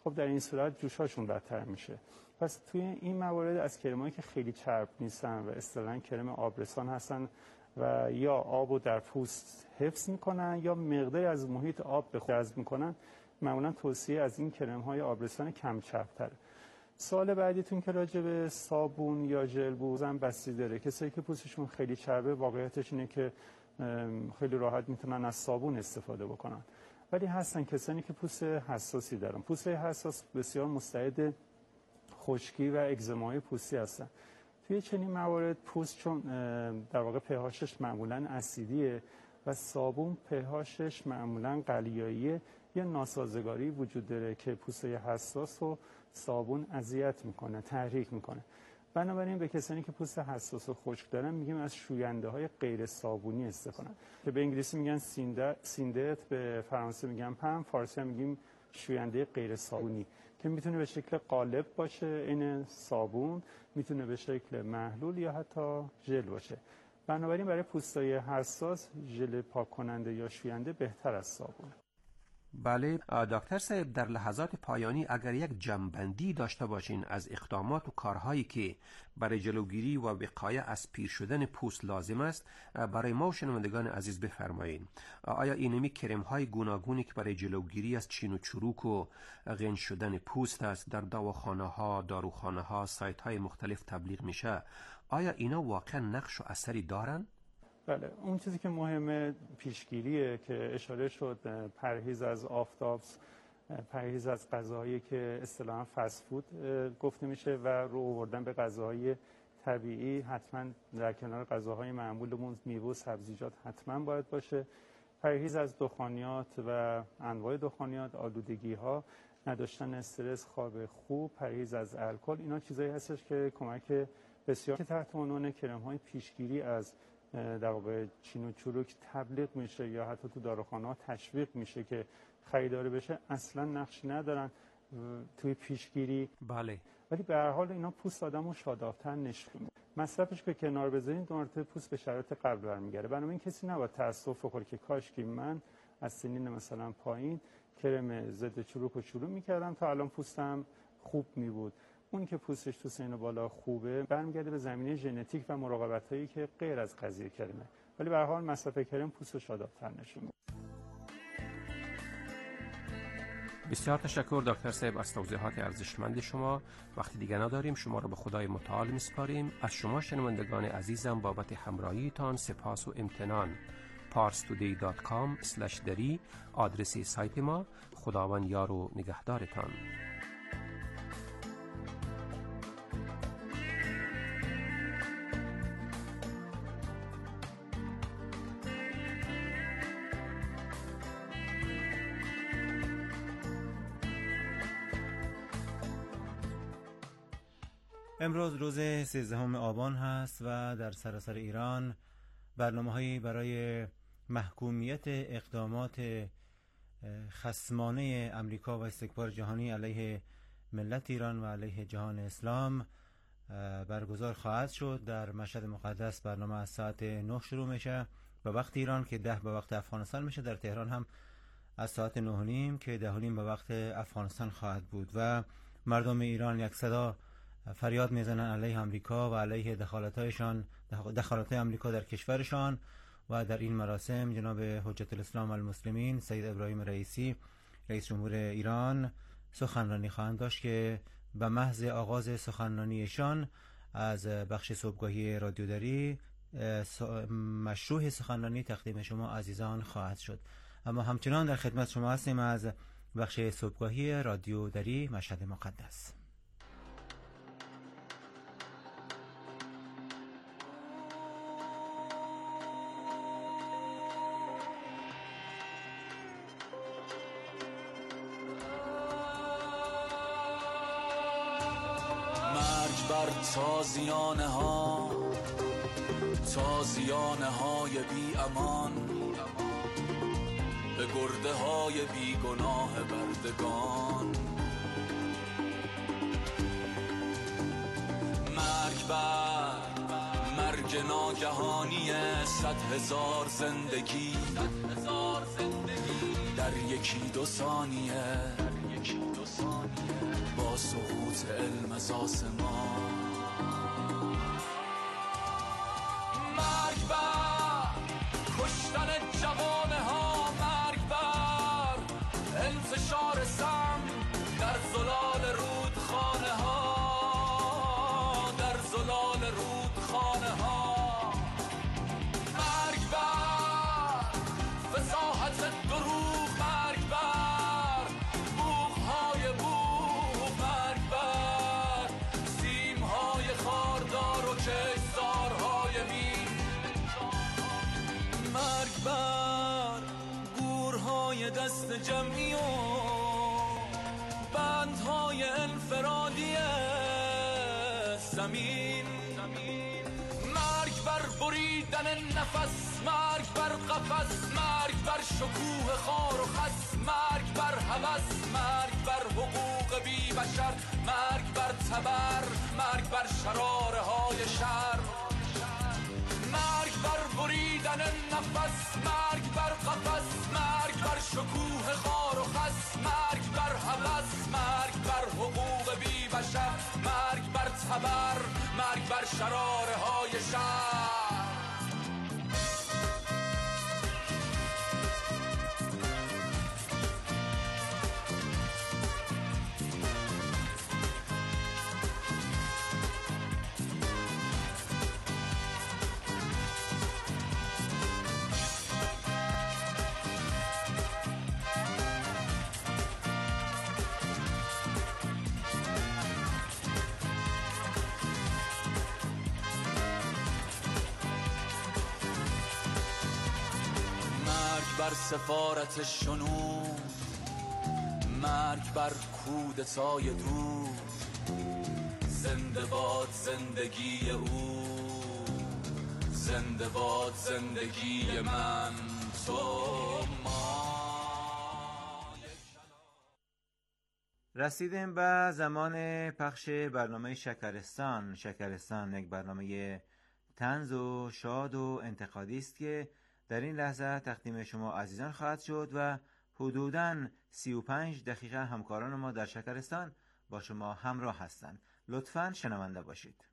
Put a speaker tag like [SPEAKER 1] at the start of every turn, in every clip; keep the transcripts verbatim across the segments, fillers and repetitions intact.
[SPEAKER 1] خب در این صورت جوشاشون بدتر میشه. پس توی این موارد از کرمایی که خیلی چرب نیستن و اصطلاحاً کرم آبرسان هستن و یا آبو در پوست حفظ میکنن یا مقداری از محیط آب به خود جذب میکنن، معمولا توصیه از این کرم‌های آبرسان کم چرب‌تره. سوال بعدیتون که راجع به صابون یا ژل بوزن بستگی داره. کسایی که پوستشون خیلی چربه واقعیتش اینه که خیلی راحت میتونن از صابون استفاده بکنن، ولی هستن کسانی که پوست حساسی دارن. پوست حساس بسیار مستعد خشکی و اگزمای پوستی هستن. توی چنین موارد پوست چون در واقع په‌هاشش معمولا اسیدیه و صابون په‌هاشش معمولا قلیاییه، یه ناسازگاری وجود داره که پوست حساس رو صابون اذیت میکنه، تحریک میکنه. بنابراین به کسانی که پوست حساس و خشک دارن میگیم از شوینده های غیر صابونی استفاده کنن که به انگلیسی میگن سیندت، به فرانسه میگن پم، فارسی هم میگیم شوینده غیر صابونی که میتونه به شکل قالب باشه این صابون، میتونه به شکل محلول یا حتی ژل باشه. بنابراین برای پوستای حساس ژل پاک کننده یا شوینده بهتر از صابون.
[SPEAKER 2] بله دکتر صاحب، در لحظات پایانی اگر یک جمع‌بندی داشته باشین از اقدامات و کارهایی که برای جلوگیری و وقایه از پیر شدن پوست لازم است برای ما و شنوندگان عزیز بفرمایید. آیا اینمی کرم های گوناگونی که برای جلوگیری از چین و چروک و غنج شدن پوست است در دواخانه ها، داروخانه ها، سایت های مختلف تبلیغ میشه، آیا اینا واقعا نقش و اثری دارن؟
[SPEAKER 1] بله، اون چیزی که مهمه پیشگیریه که اشاره شد، پرهیز از آفتاب، پرهیز از غذاهایی که اصطلاحاً فست فود گفته میشه و رو آوردن به غذاهای طبیعی. حتما در کنار غذاهای معمولمون میوه و سبزیجات حتما باید باشه. پرهیز از دخانیات و انواع دخانیات، آلودگی ها، نداشتن استرس، خواب خوب، پرهیز از الکل، اینا چیزایی هستش که کمک بسیار که تحت عنوان کرم های پیشگیری از در واقع چین و چروک تبلیغ میشه یا حتی تو داروخانه ها تشویق میشه که خریداری بشه، اصلا نقشی ندارن توی پیشگیری.
[SPEAKER 2] بله،
[SPEAKER 1] ولی به هر حال اینا پوست آدمو شاداب‌تر نشون میده. مصرفش که کنار بذارین دو مرتبه پوست به شرایط قبل برمیگره. بنابراین کسی نباید تأسف بخوره که کاش که من از سنین مثلا پایین کرم ضد چروک و شروع میکردم تا الان پوستم خوب میبود. اون که پوستش تو سن بالا خوبه برمیگرده به زمینه ژنتیک و مراقبتایی که غیر از قضیه کرمه، ولی به هر حال مصرف کرم پوست شاداب‌تر نشون میده.
[SPEAKER 2] بسیار تشکر دکتر صاحب از توضیحات ارزشمند شما. وقتی دیگه نداریم، شما را به خدای متعال میسپاریم. از شما شنوندگان عزیزم بابت همراهیتان سپاس و امتنان. پارس تودی دات کام اسلش دری آدرس سایت ما. خداوند یار و نگهدارتان.
[SPEAKER 3] امروز روز سیزدهم آبان هست و در سراسر ایران برنامه‌هایی برای محکومیت اقدامات خصمانه امریکا و استکبار جهانی علیه ملت ایران و علیه جهان اسلام برگزار خواهد شد. در مشهد مقدس برنامه از ساعت نه شروع میشه به وقت ایران که ده به وقت افغانستان میشه. در تهران هم از ساعت نه و نیم که ده و نیم به وقت افغانستان خواهد بود و مردم ایران یک صدا فریاد میزنن علیه امریکا و علیه دخالتایشان، دخالتای امریکا در کشورشان. و در این مراسم جناب حجت الاسلام المسلمین سید ابراهیم رئیسی رئیس جمهور ایران سخنرانی خواهند داشت که به محض آغاز سخنرانیشان از بخش صبحگاهی رادیو دری مشروع سخنرانی تقدیم شما عزیزان خواهد شد. اما همچنان در خدمت شما هستیم از بخش صبحگاهی رادیو دری مشهد مقدس.
[SPEAKER 4] بر تازیانه ها، تازیانه های بی امان، به گرده های بی گناه بردگان. مرگ بر مرگ ناگهانی صد هزار زندگی در یکی دو ثانیه. با سقوط علم از آسمان. مرگ بر کشتن جوانه ها، مرگ بر انتشار سم در زلال رودخانه ها، در زلال رودخانه ها. مرگ بر فصاحت دروغ، مرگ بر بوق‌های بوق، مرگ بر سیم‌های خاردار و کشتارهای مین. مرگ بر گورهای دست جمعی و بندهای انفرادی زمین. مرگ بر بریدن نفس، مرگ بر قفس، مرگ بر شکوه خار و خس، مرگ بر هوس، مرگ بر حقوق بی بشر، مرگ بر تبر، مرگ بر شراره های شر. مرگ بر بریدن نفس، مرگ بر قفس، مرگ بر شکوه خار و خس، مرگ بر هوس، مرگ بر حقوق بی بشر، مرگ بر تبر، مرگ بر شراره های شر. بر سفارت شنود، مرگ بر کودتای دود، زنده باد زندگی او، زنده باد زندگی من، تو ما.
[SPEAKER 3] رسیدیم به زمان پخش برنامه شکرستان. شکرستان یک برنامه طنز و شاد و انتقادی است که در این لحظه تقدیم شما عزیزان خواهد شد و حدوداً سی و پنج دقیقه همکاران ما در شکرستان با شما همراه هستند. لطفاً شنونده باشید.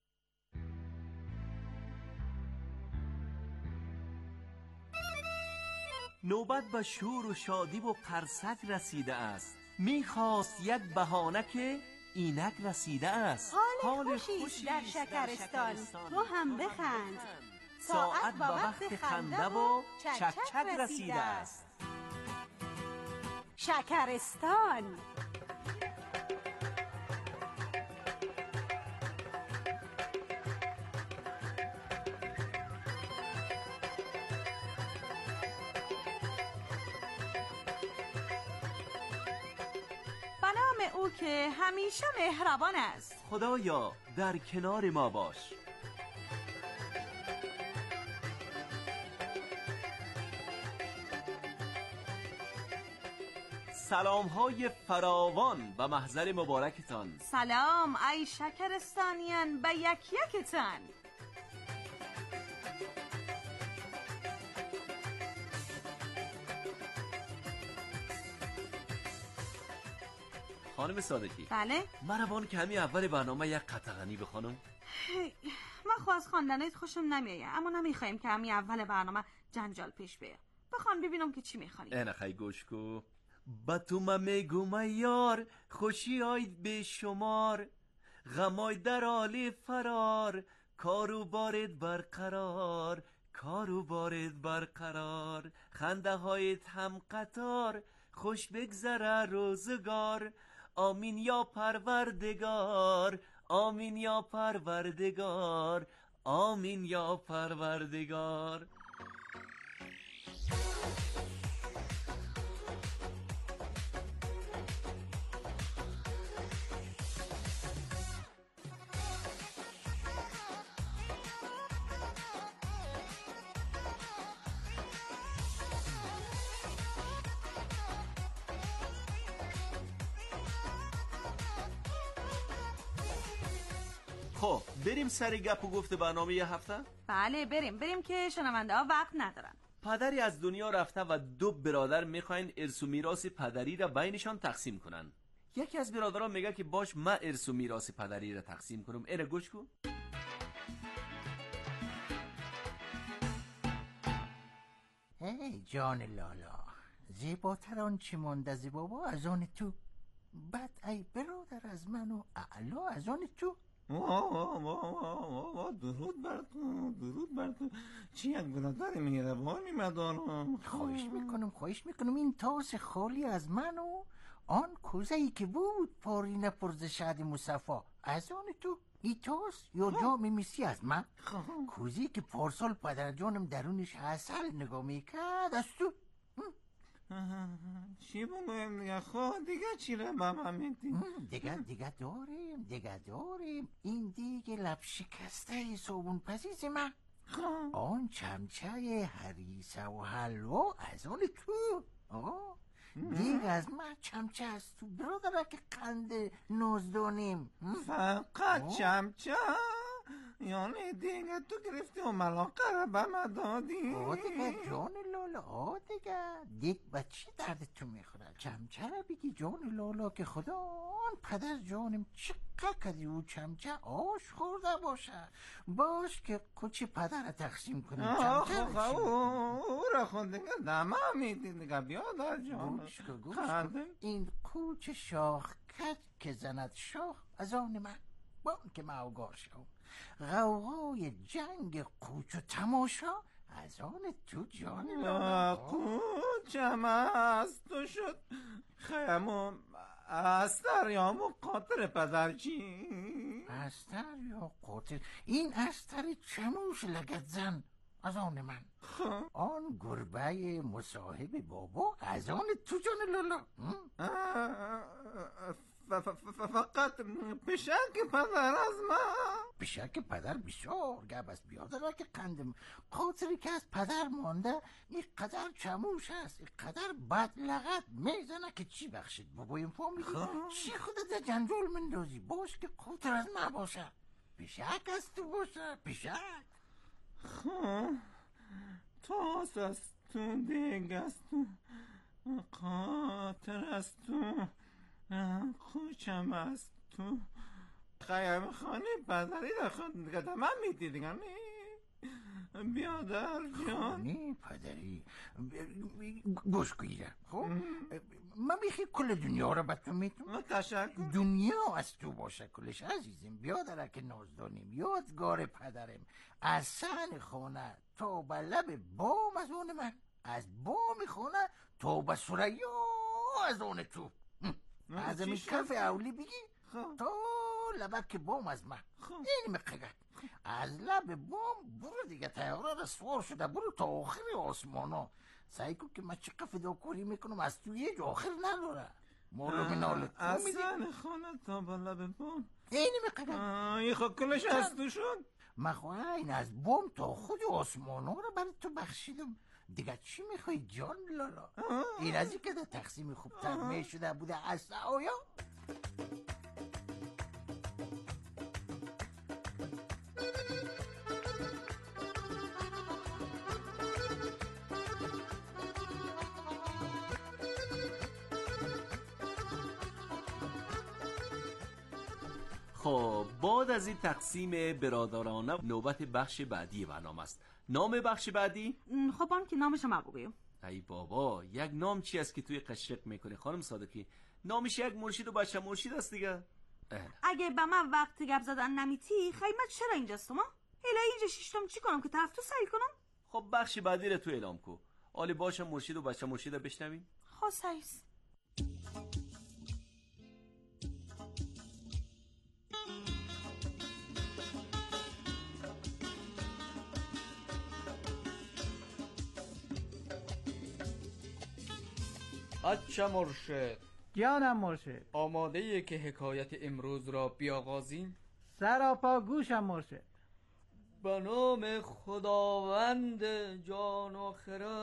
[SPEAKER 5] نوبت به شور و شادی و قرصک رسیده است. میخواست یک بهانه که اینک رسیده است.
[SPEAKER 6] حال خوشی در شکرستان، تو هم بخند.
[SPEAKER 5] ساعت با وقت خنده و چک چک رسیده است.
[SPEAKER 6] شکرستان.
[SPEAKER 7] به نام او که همیشه مهربان است.
[SPEAKER 5] خدایا در کنار ما باش. سلام های فراوان و محضر مبارکتان.
[SPEAKER 7] سلام ای شکرستانیان به یک یکتان.
[SPEAKER 5] خانم صادقی.
[SPEAKER 7] بله؟
[SPEAKER 5] مربان که همی اول برنامه یک قطغنی بخوانم.
[SPEAKER 7] من خواست از خواندنت خوشم نمیایه، اما نمیخوایم که همی اول برنامه جنجال پیش بیاد. بخوان ببینم که چی میخوانی.
[SPEAKER 5] اینه خیلی گوش کو. با تو من میگم یار، خوشی آید به شمار، غمای در حال فرار، کارو بارد برقرار، کارو بارد برقرار، خنده هایت هم قطار، خوش بگذره روزگار، آمین یا پروردگار، آمین یا پروردگار، آمین یا پروردگار. خب بریم سر گپ و گفت برنامه یه هفته؟
[SPEAKER 7] بله بریم بریم که شنونده ها وقت ندارن.
[SPEAKER 5] پدری از دنیا رفته و دو برادر میخواین ارث و میراث پدری را بینشان تقسیم کنن. یکی از برادران میگه که باش من ارث و میراث پدری را تقسیم کنم. اینو گوش کن.
[SPEAKER 8] ای جان لالا، زیباتر آن چی مانده از بابا از آن تو. بعد ای برادر از من و اعلا از آن تو.
[SPEAKER 9] درود بر تو، درود بر تو. چی یک برادر مهربانی مدارم.
[SPEAKER 8] خواهش میکنم خواهش میکنم این تاس خالی از من و آن کوزه ای که بود پارینه پرز شهد مصفا از آن تو. این تاس یا جام میسی از من، کوزی که پارسال پدر جانم درونش عسل نگاه میکرد از تو.
[SPEAKER 9] چی بگویم دیگه؟ خواه دیگه چی رو به من میدی؟
[SPEAKER 8] دیگه دیگه داریم دیگه داریم این دیگه لب شکسته صابون پزیز من، آن چمچه هریسه و حلوا از آن تو. آه دیگه از من چمچه از تو برادر که قند نازدانیم.
[SPEAKER 9] فقط چمچه؟ یعنی دیگه تو گرفتی و ملاقه رو به من دادی؟
[SPEAKER 8] آه دیگه جان لالا، آه دیگه دیگه بچه درد تو میخوره. چمچه رو بگی جان لالا که خدا آن پدر جانم چقدر کدی او چمچه آش خورده باشه. باش که کچی پدر رو تقسیم کنیم. چمچه رو چی
[SPEAKER 9] او را خود دیگه دمه میدی دیگه بیادر جان.
[SPEAKER 8] گوش کن گوش کن. این کوچ شاخ کج که زند شاخ از آن من، با که موگاه شو غوغای جنگ قوچ و تماشا از آن تو جان لالا.
[SPEAKER 9] قوچم از تو شد خیمو استر یا مو قاطر پدر چی؟
[SPEAKER 8] استر یا قاطر؟ این استر چموش لگت زن از آن من، آن گربه مصاحب بابا از آن تو جان لالا.
[SPEAKER 9] فقط پشک پدر از من.
[SPEAKER 8] پشک پدر بسیار گب است بیادر که قندم قاطری که از پدر مانده این قدر چموش است، این قدر بد لغت میزنه که چی بخشید بابا این فهمیدی چی خودت جنجال مندازی. باش که قاطر از من باشه، پشک از تو باشه. پشک
[SPEAKER 9] خب تاس از تو دیگ از تو قاطر از تو خوشم از تو خیام خانه پدری در خود دیگه من میدی دیگه نی بیادر جان.
[SPEAKER 8] خانه پدری گوش کنیده. خب من بیخی کل دنیا رو به تو میتونم.
[SPEAKER 9] تشکر.
[SPEAKER 8] دنیا از تو باشه کلش عزیزم. بیادره که نازدانیم یادگار پدرم از سن خانه تا به لب بام از اون من، از بام خانه تا به سریا از اون تو. از این کف اولی بگی تا لبک بام از من. این مقیقه از لب بام برو دیگه تیاره را سوار شده برو تا آخر آسمانا. سعی کن که من چقدر فداکاری میکنم از تو یه جا آخر نداره. معلوم نالت
[SPEAKER 9] از سن خانه تا به لب بام
[SPEAKER 8] این مقیقه
[SPEAKER 9] این خود کلش از تو شد.
[SPEAKER 8] من خواه این از بام تا خود آسمانا را برای تو بخشیدم دیگه چی میخوای جان لالا؟ این از این که در تقسیم خوبتر میشده بوده از آیا؟
[SPEAKER 5] خب بعد از این تقسیم برادرانه نوبت بخش بعدی برنامه است. نام بخش بعدی؟
[SPEAKER 7] خب آن که نامشو ما بگویم.
[SPEAKER 5] ای بابا یک نام چی است که توی قشرق میکنه خانم صادقی؟ نامش یک مرشد و بچه مرشد است دیگه.
[SPEAKER 7] اگه به من وقت گپ زدن نمیتی خیمت چرا اینجاست ما؟ هلا اینجا شیشتم چی کنم که طرف تو سعی کنم؟
[SPEAKER 5] خب بخش بعدی رو تو اعلام کو. آلی باشه مرشد و بچه مرشد بشنویم.
[SPEAKER 7] خب سعیس.
[SPEAKER 10] بچه مرشد.
[SPEAKER 11] جانم مرشد.
[SPEAKER 10] آماده ای که حکایت امروز را بیاغازیم؟
[SPEAKER 11] سراپا گوشم مرشد.
[SPEAKER 10] به نام خداوند جان و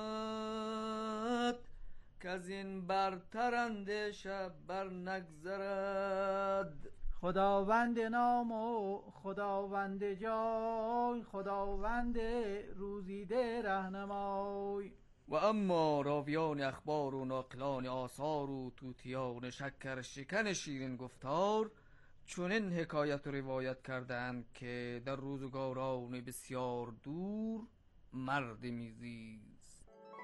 [SPEAKER 10] خرد که از این برتر اندیشه بر نگذرد.
[SPEAKER 11] خداوند نام و خداوند جای، خداوند روزیده رهنمای.
[SPEAKER 10] و اما راویان اخبار و ناقلان آثار و توتیان شکر شکن شیرین گفتار چنین حکایت و روایت کردند که در روزگاران بسیار دور مرد میزیست.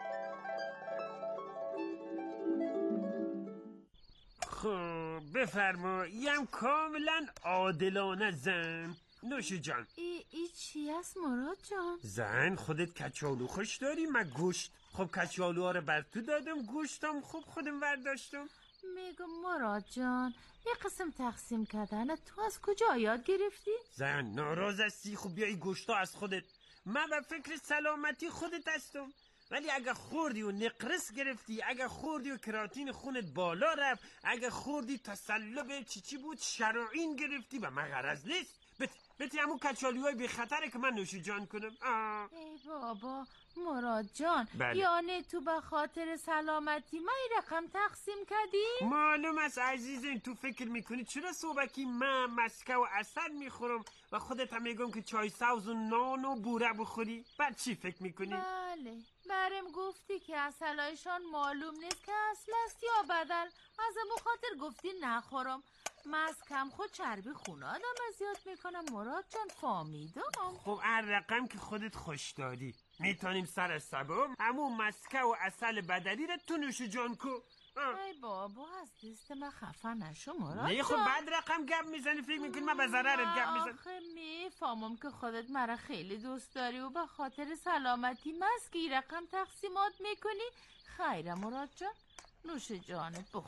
[SPEAKER 12] خب بفرماییم کاملا عادلانه زن. نوش جان.
[SPEAKER 13] ای, ای چی است مراد جان؟
[SPEAKER 12] زن خودت کچالو خوش داری؟ من گوشت. خب کچالوها رو بر تو دادم، گوشتم خوب خودم برداشتم.
[SPEAKER 13] میگم مراد جان یه قسم تقسیم کردن تو از کجا یاد گرفتی؟
[SPEAKER 12] زن ناراض هستی؟ خب بیایی گوشتا از خودت. من به فکر سلامتی خودت هستم، ولی اگه خوردی و نقرس گرفتی، اگه خوردی و کراتین خونت بالا رفت، اگه خوردی تصلب چی چی بود شراعین گرفتی، و من غرض نیست. بت بتی همون کچالیوهای بی خطره که من نوش جان کنم. آه.
[SPEAKER 13] ای بابا مراد جان،
[SPEAKER 12] بله.
[SPEAKER 13] یعنی تو به خاطر سلامتی من این رقم تقسیم کردی؟
[SPEAKER 12] معلوم است عزیزم، تو فکر میکنی چرا صبحی من مسکه و عسل میخورم و خودت هم میگم که چای سوز و نان و بوره بخوری؟ بعد چی فکر میکنی؟
[SPEAKER 13] بله برم گفتی که عسلایشان معلوم نیست که اصل است یا بدل، از امو خاطر گفتی نخورم. من از کم خود چربی خونه آدم اذیت میکنم مراد جان، فهمیدم.
[SPEAKER 12] خب هر رقم که خودت خوش دادی میتونیم سر سبم همون مسکه و عسل بدلی رو تو نوش جان کو.
[SPEAKER 13] ای بابا از دست من خفه نشو مراد
[SPEAKER 12] نه خب بعد رقم گپ میزنی فکر میکنی من به ضررت گپ میزنم؟
[SPEAKER 13] آخه میفهمم که خودت مرا خیلی دوست داری و به خاطر سلامتی مست که این رقم تقسیمات میکنی. خیره مراد جان نوش جانت بخور.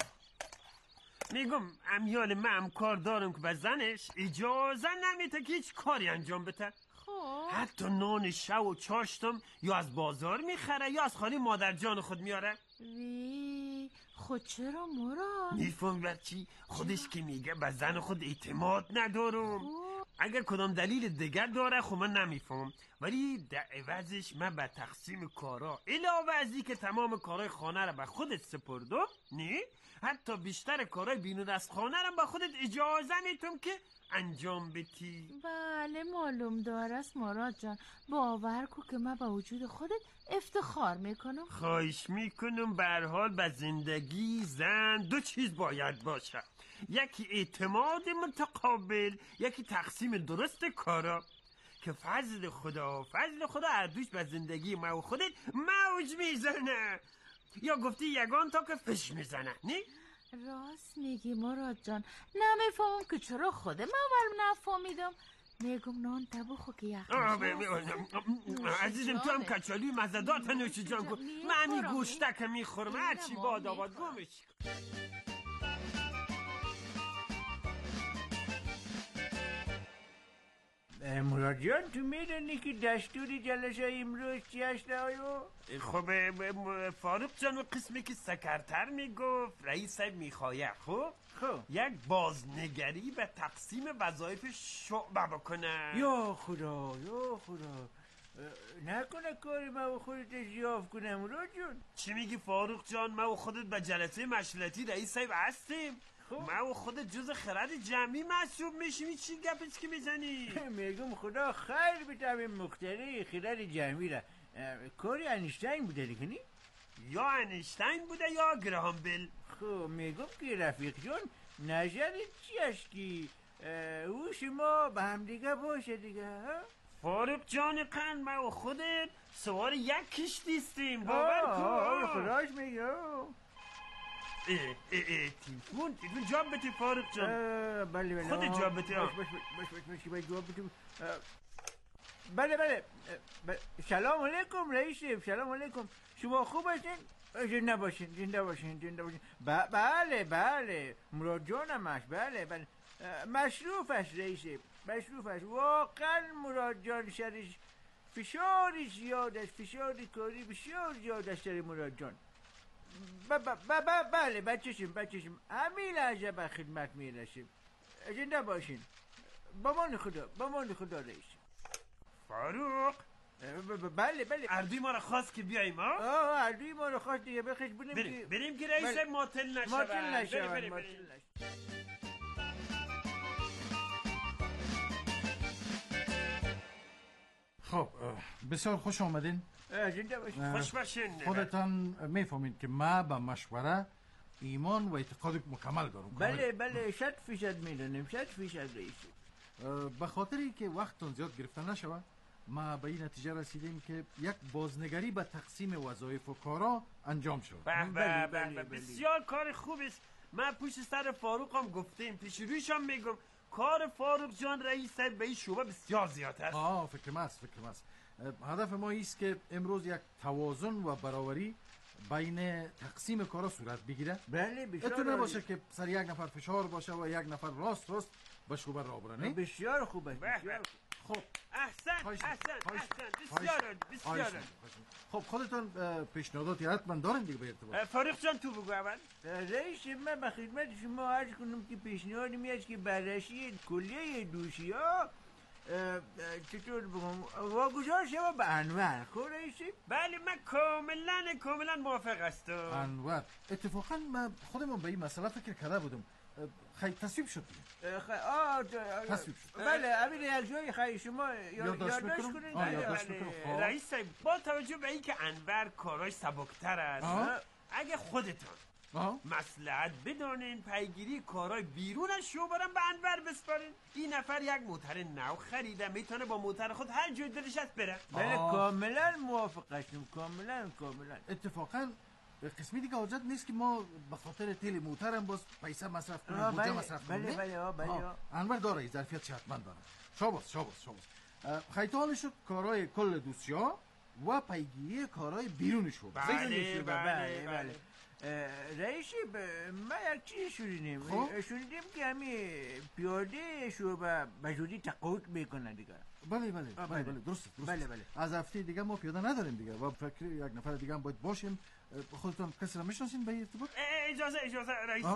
[SPEAKER 12] میگم امیال من هم کار دارم که به زنش اجازه نمیده که هیچ کاری انجام بده.
[SPEAKER 13] خب
[SPEAKER 12] حتی نان شو و چاشتم یا از بازار میخره یا از خانه مادر جان خود میاره.
[SPEAKER 13] وی خود چرا مراد؟
[SPEAKER 12] میفهم برچی خودش که میگه به زن خود اعتماد ندارم. اگر کدام دلیل دیگر داره خب من نمیفهم، ولی در عوضش من به تقسیم کارا علاوه از این که تمام کارای خانه را به خودت سپردم، نه حتی بیشتر کارای بیرون از خانه را به خودت اجازه میتونم که انجام بدی.
[SPEAKER 13] بله معلوم داره است مراد جان، باور کو که من به وجود خودت افتخار میکنم.
[SPEAKER 12] خواهش میکنم. به هر حال به زندگی زن دو چیز باید باشه، یکی اعتماد متقابل، یکی تقسیم درست کارا که فضل خدا فضل خدا هر دوش به زندگی ما و خودت موج میزنه، یا گفتی یگان تا که فش میزنه. نه
[SPEAKER 13] راست میگی مراد جان، نمیفهمم که چرا خودم اول نفهمیدم. میگم نان تبخو که یخنی
[SPEAKER 12] عزیزم تو هم کچالی مزدات نوشی جان کن. من همی گوشتک میخورم هرچی باد آباد گمش.
[SPEAKER 14] مراد جان تو میدونی که دستوری جلسه امروز چی هست آیو؟
[SPEAKER 12] خب فاروق جان و قسمی که سکرتر میگفت رئیس میخواه خب
[SPEAKER 14] خب
[SPEAKER 12] یک بازنگری به تقسیم وظایف شعبه بکنه.
[SPEAKER 14] یا خدا یا خدا نکنه کاری ما و خودت ازیاف کنم مراد جان.
[SPEAKER 12] چی میگی فاروق جان؟ ما و خودت به جلسه مشورتی رئیس صاحب هستیم. ما و خودت جز خرد جمعی محسوب میشیم. چی گپیست که میزنی؟
[SPEAKER 14] میگم خدا خیر بتویم مختری خرد جمعی را. کاری انیشتین بوده دیگه نی؟
[SPEAKER 12] یا انیشتین بوده یا گراهام بل.
[SPEAKER 14] خب میگم که رفیق جان نظرت چی است که او شما به هم دیگه باشه دیگه ها؟
[SPEAKER 12] فاروق جان قند ما و خودت سوار یک کشتی استیم. باور کن.
[SPEAKER 14] خداش میگه
[SPEAKER 12] ای ای ای تیفون تیفون جواب بده فاروق جان.
[SPEAKER 14] بله بله
[SPEAKER 12] خودت جواب بده.
[SPEAKER 14] باش باش باش باش باش باش جواب بده. بله بله سلام علیکم رئیس. سلام علیکم. شما خوب هستین؟ زنده باشین زنده باشین زنده باشین. بله بله مراد جانم است. بله بله مصروف است رئیس، مصروف است واقعا. مراد جان سرش فشاری زیاد است، فشاری کاری بسیار زیاد است سر مراد جان. ب ب ب بله بچشیم بچشیم همین لحظه به خدمت میرسیم. زنده باشین. با مان خدا با مان خدا رئیس.
[SPEAKER 12] فاروق
[SPEAKER 14] بله بله
[SPEAKER 12] اردوی ما رو خواست که بیاییم ها؟
[SPEAKER 14] آه اردوی ما رو خواست دیگه بخش بونیم
[SPEAKER 12] بریم
[SPEAKER 14] که
[SPEAKER 12] بریم که رئیس ماتل نشود.
[SPEAKER 14] ماتل نشود ماتل نشود.
[SPEAKER 15] خب بسیار خوش آمدین.
[SPEAKER 14] زنده باشید.
[SPEAKER 12] خوش باشین.
[SPEAKER 15] خودتان میفهمید که ما به مشوره ایمان و اعتقاد مکمل دارم.
[SPEAKER 14] بله بله صد فیصد میدونیم، صد فیصد رئیسی.
[SPEAKER 15] به خاطری که وقتتون زیاد گرفته نشود ما به این نتیجه رسیدیم که یک بازنگری به تقسیم وظایف و کارا انجام شد.
[SPEAKER 12] بله بله بله بسیار کار خوبی است. من پشت سر فاروق هم گفتیم، پیش رویش هم میگم کار فاروق جان رئیس به این شعبه بسیار زیاد است.
[SPEAKER 15] آه فکر ماست فکر ماست. هدف ما ایست که امروز یک توازن و برابری بین تقسیم کارا صورت بگیره.
[SPEAKER 14] بله بسیار.
[SPEAKER 15] اتو نباشه که سر یک نفر فشار باشه و یک نفر راست راست به شعبه را بره. نه
[SPEAKER 14] بسیار خوبه بسیار
[SPEAKER 15] خوب.
[SPEAKER 12] احسن احسن احسن بسیار بسیار.
[SPEAKER 15] خب خودتون پیشنهاداتی حتما دارین دیگه به ارتباط.
[SPEAKER 12] فاروق جان تو بگو اول.
[SPEAKER 14] رئیس من به خدمت شما عرض کنم که پیشنهادی میاد که بررسی کلیه دوسی‌ها چطور بگم واگذار شما به انور. خب رئیسی؟
[SPEAKER 12] بله من کاملا کاملا موافق هستم.
[SPEAKER 15] انور اتفاقا من خودمون به این مسئله فکر کرده بودم. خیلی تصویب شد دیگه.
[SPEAKER 14] خیلی آه
[SPEAKER 15] تصویب شد.
[SPEAKER 14] بله امیر یک جای خیلی شما یادداشت
[SPEAKER 15] میکنم. آه یادداشت میکنم.
[SPEAKER 12] رئیس صاحب با توجه به اینکه انور کاراش سبکتر است اگه خودتان مصلحت بدانین پیگیری کارهای بیرون از شعبه به انور بسپارین. این نفر یک موتر نو خریده میتونه با موتر خود هر جای دلش هست بره.
[SPEAKER 14] بله کاملا موافق هستم کاملا کاملا.
[SPEAKER 15] اتفاقا قسمی دیگه حاجت نیست که ما به خاطر تیل موتر هم باز پیسه مصرف کنیم بودجه مصرف کنیم.
[SPEAKER 14] بله بله بله
[SPEAKER 15] انور داره این ظرفیت حتما داره. شاباس شاباس شاباس. خیطان شد کارهای کل دوسیا و پیگیری کارهای بیرون شعبه.
[SPEAKER 12] بله بله بله.
[SPEAKER 14] رئیسی ما یک چیز شنیدیم شنیدیم که همین پیاده شعبه بجودی تقاعد میکنن دیگه.
[SPEAKER 15] بله بله بله بله درست درست.
[SPEAKER 14] بله بله.
[SPEAKER 15] از هفته دیگه ما پیاده نداریم دیگه و فکر یک نفر دیگه هم باید باشیم. خودتون کسی را میشناسین به ارتباط؟
[SPEAKER 12] اجازه اجازه رئیس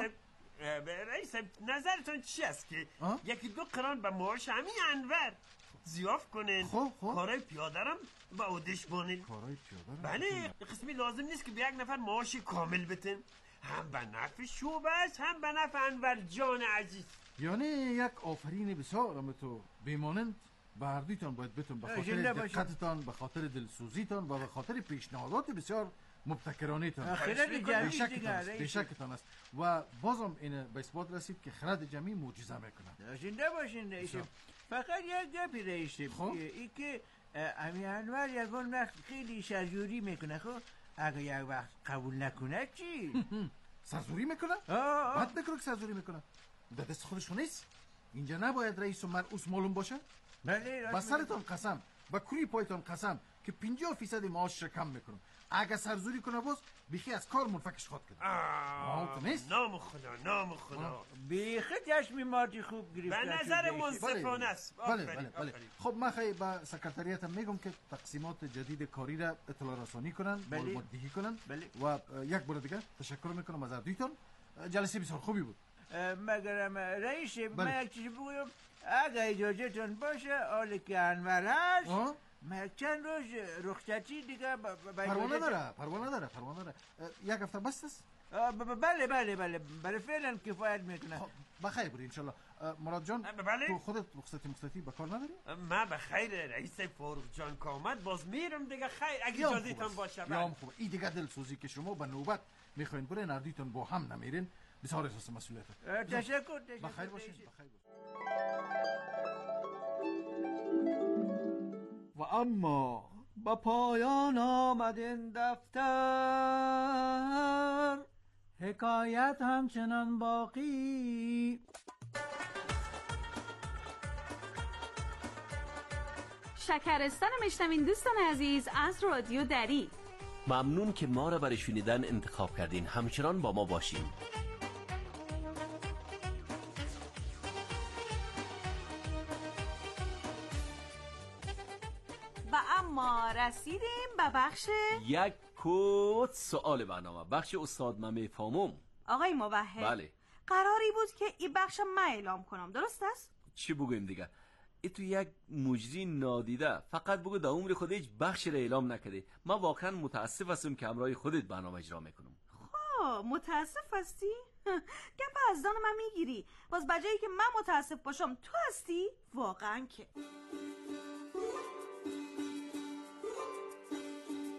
[SPEAKER 12] رئیس نظرتون چی است که یکی دو قران به معاش همین انور زیاف کنین؟
[SPEAKER 15] خب خب
[SPEAKER 12] کارهای پیاده هم با اودش بانین.
[SPEAKER 15] کارهای پیاده
[SPEAKER 12] بله قسمی لازم نیست که به یک نفر معاش کامل بتن. هم به نفع شعبه است هم به نفع انور جان عزیز.
[SPEAKER 15] یعنی یک آفرین بسیار هم تو بیمانند به هر دویتان باید بتون به خاطر دقتتان به خاطر دلسوزیتان و به خاطر پیشنهادات بسیار مبتکرانه تان.
[SPEAKER 14] خرد جمعی
[SPEAKER 15] بیشکتان است و بازم این به اثبات رسید که خرد جمعی معجزه میکنه.
[SPEAKER 14] زنده باشین رئیس. فقط یک گپی رئیس این که امی انور یکون وقت خیلی سرزوری میکنه. خب اگه یک وقت قبول نکنه چی؟
[SPEAKER 15] سرزوری میکنه؟ بد میکنه که سرزوری میکنه. در دست خودشون نیست. اینجا نباید رئیس و مرعوس معلوم باشه.
[SPEAKER 14] بله
[SPEAKER 15] با سرتان قسم با کوری پایتان قسم که پنجاه فیصد معاش کم میکنم. اگه سرزوری کنه باز بیخی از کار منفکش خود کنه.
[SPEAKER 12] آه نام خدا نام خدا.
[SPEAKER 14] بیخی چشمی ماتی خوب گرفت.
[SPEAKER 12] به نظر منصفانه است.
[SPEAKER 15] بله بله بله. خب من خیلی با سکرتریاتم میگم که تقسیمات جدید کاری را اطلاع رسانی کنن، معلومات دهی کنن و یک بار دیگه تشکر میکنم از دویتون. جلسه بسیار خوبی بود.
[SPEAKER 14] مگرم رئیس من یک چیزی بگویم اگه اجازهتون باشه حالی که انور هست من چند روز رخصتی دیگه
[SPEAKER 15] پروانه داره پروانه داره پروانه داره یک هفته بس است؟
[SPEAKER 14] بله بله بله برای فعلا کفایت میکنه.
[SPEAKER 15] بخیر بری انشالله. مراد جان
[SPEAKER 12] بله؟
[SPEAKER 15] تو خودت رخصتی مخصتی به کار نداری؟
[SPEAKER 12] من بخیر رئیس فاروق جان که آمد باز میرم دیگه. خیر اگه اجازهتان باشه.
[SPEAKER 15] یام خوبه این دیگه دلسوزی که شما به نوبت میخواین برین نردیتون با هم نمیرین بسیار احساس مسئولیته.
[SPEAKER 14] تشکر تشکر.
[SPEAKER 15] بخیر باشین بخیر باشین.
[SPEAKER 10] و اما با پایان آمد این دفتر
[SPEAKER 11] حکایت همچنان باقی.
[SPEAKER 7] شکرستان میشنوین دوستان عزیز از رادیو دری.
[SPEAKER 5] ممنون که ما را برای شنیدن انتخاب کردین. همچنان با ما باشین.
[SPEAKER 7] و اما رسیدیم به بخش
[SPEAKER 5] یک کد سوال برنامه. بخش استاد ممه فاموم.
[SPEAKER 7] آقای موحد
[SPEAKER 5] بله
[SPEAKER 7] قراری بود که این بخش من اعلام کنم، درست است؟
[SPEAKER 5] چی بگویم دیگه؟ ای تو یک مجری نادیده فقط بگو در عمر خود هیچ بخش را اعلام نکرده. من واقعا متاسف هستم که همراه خودت برنامه اجرا میکنم.
[SPEAKER 7] خب متاسف هستی؟ گپ از دان من میگیری. باز بجایی که من متاسف باشم تو هستی؟ واقعا که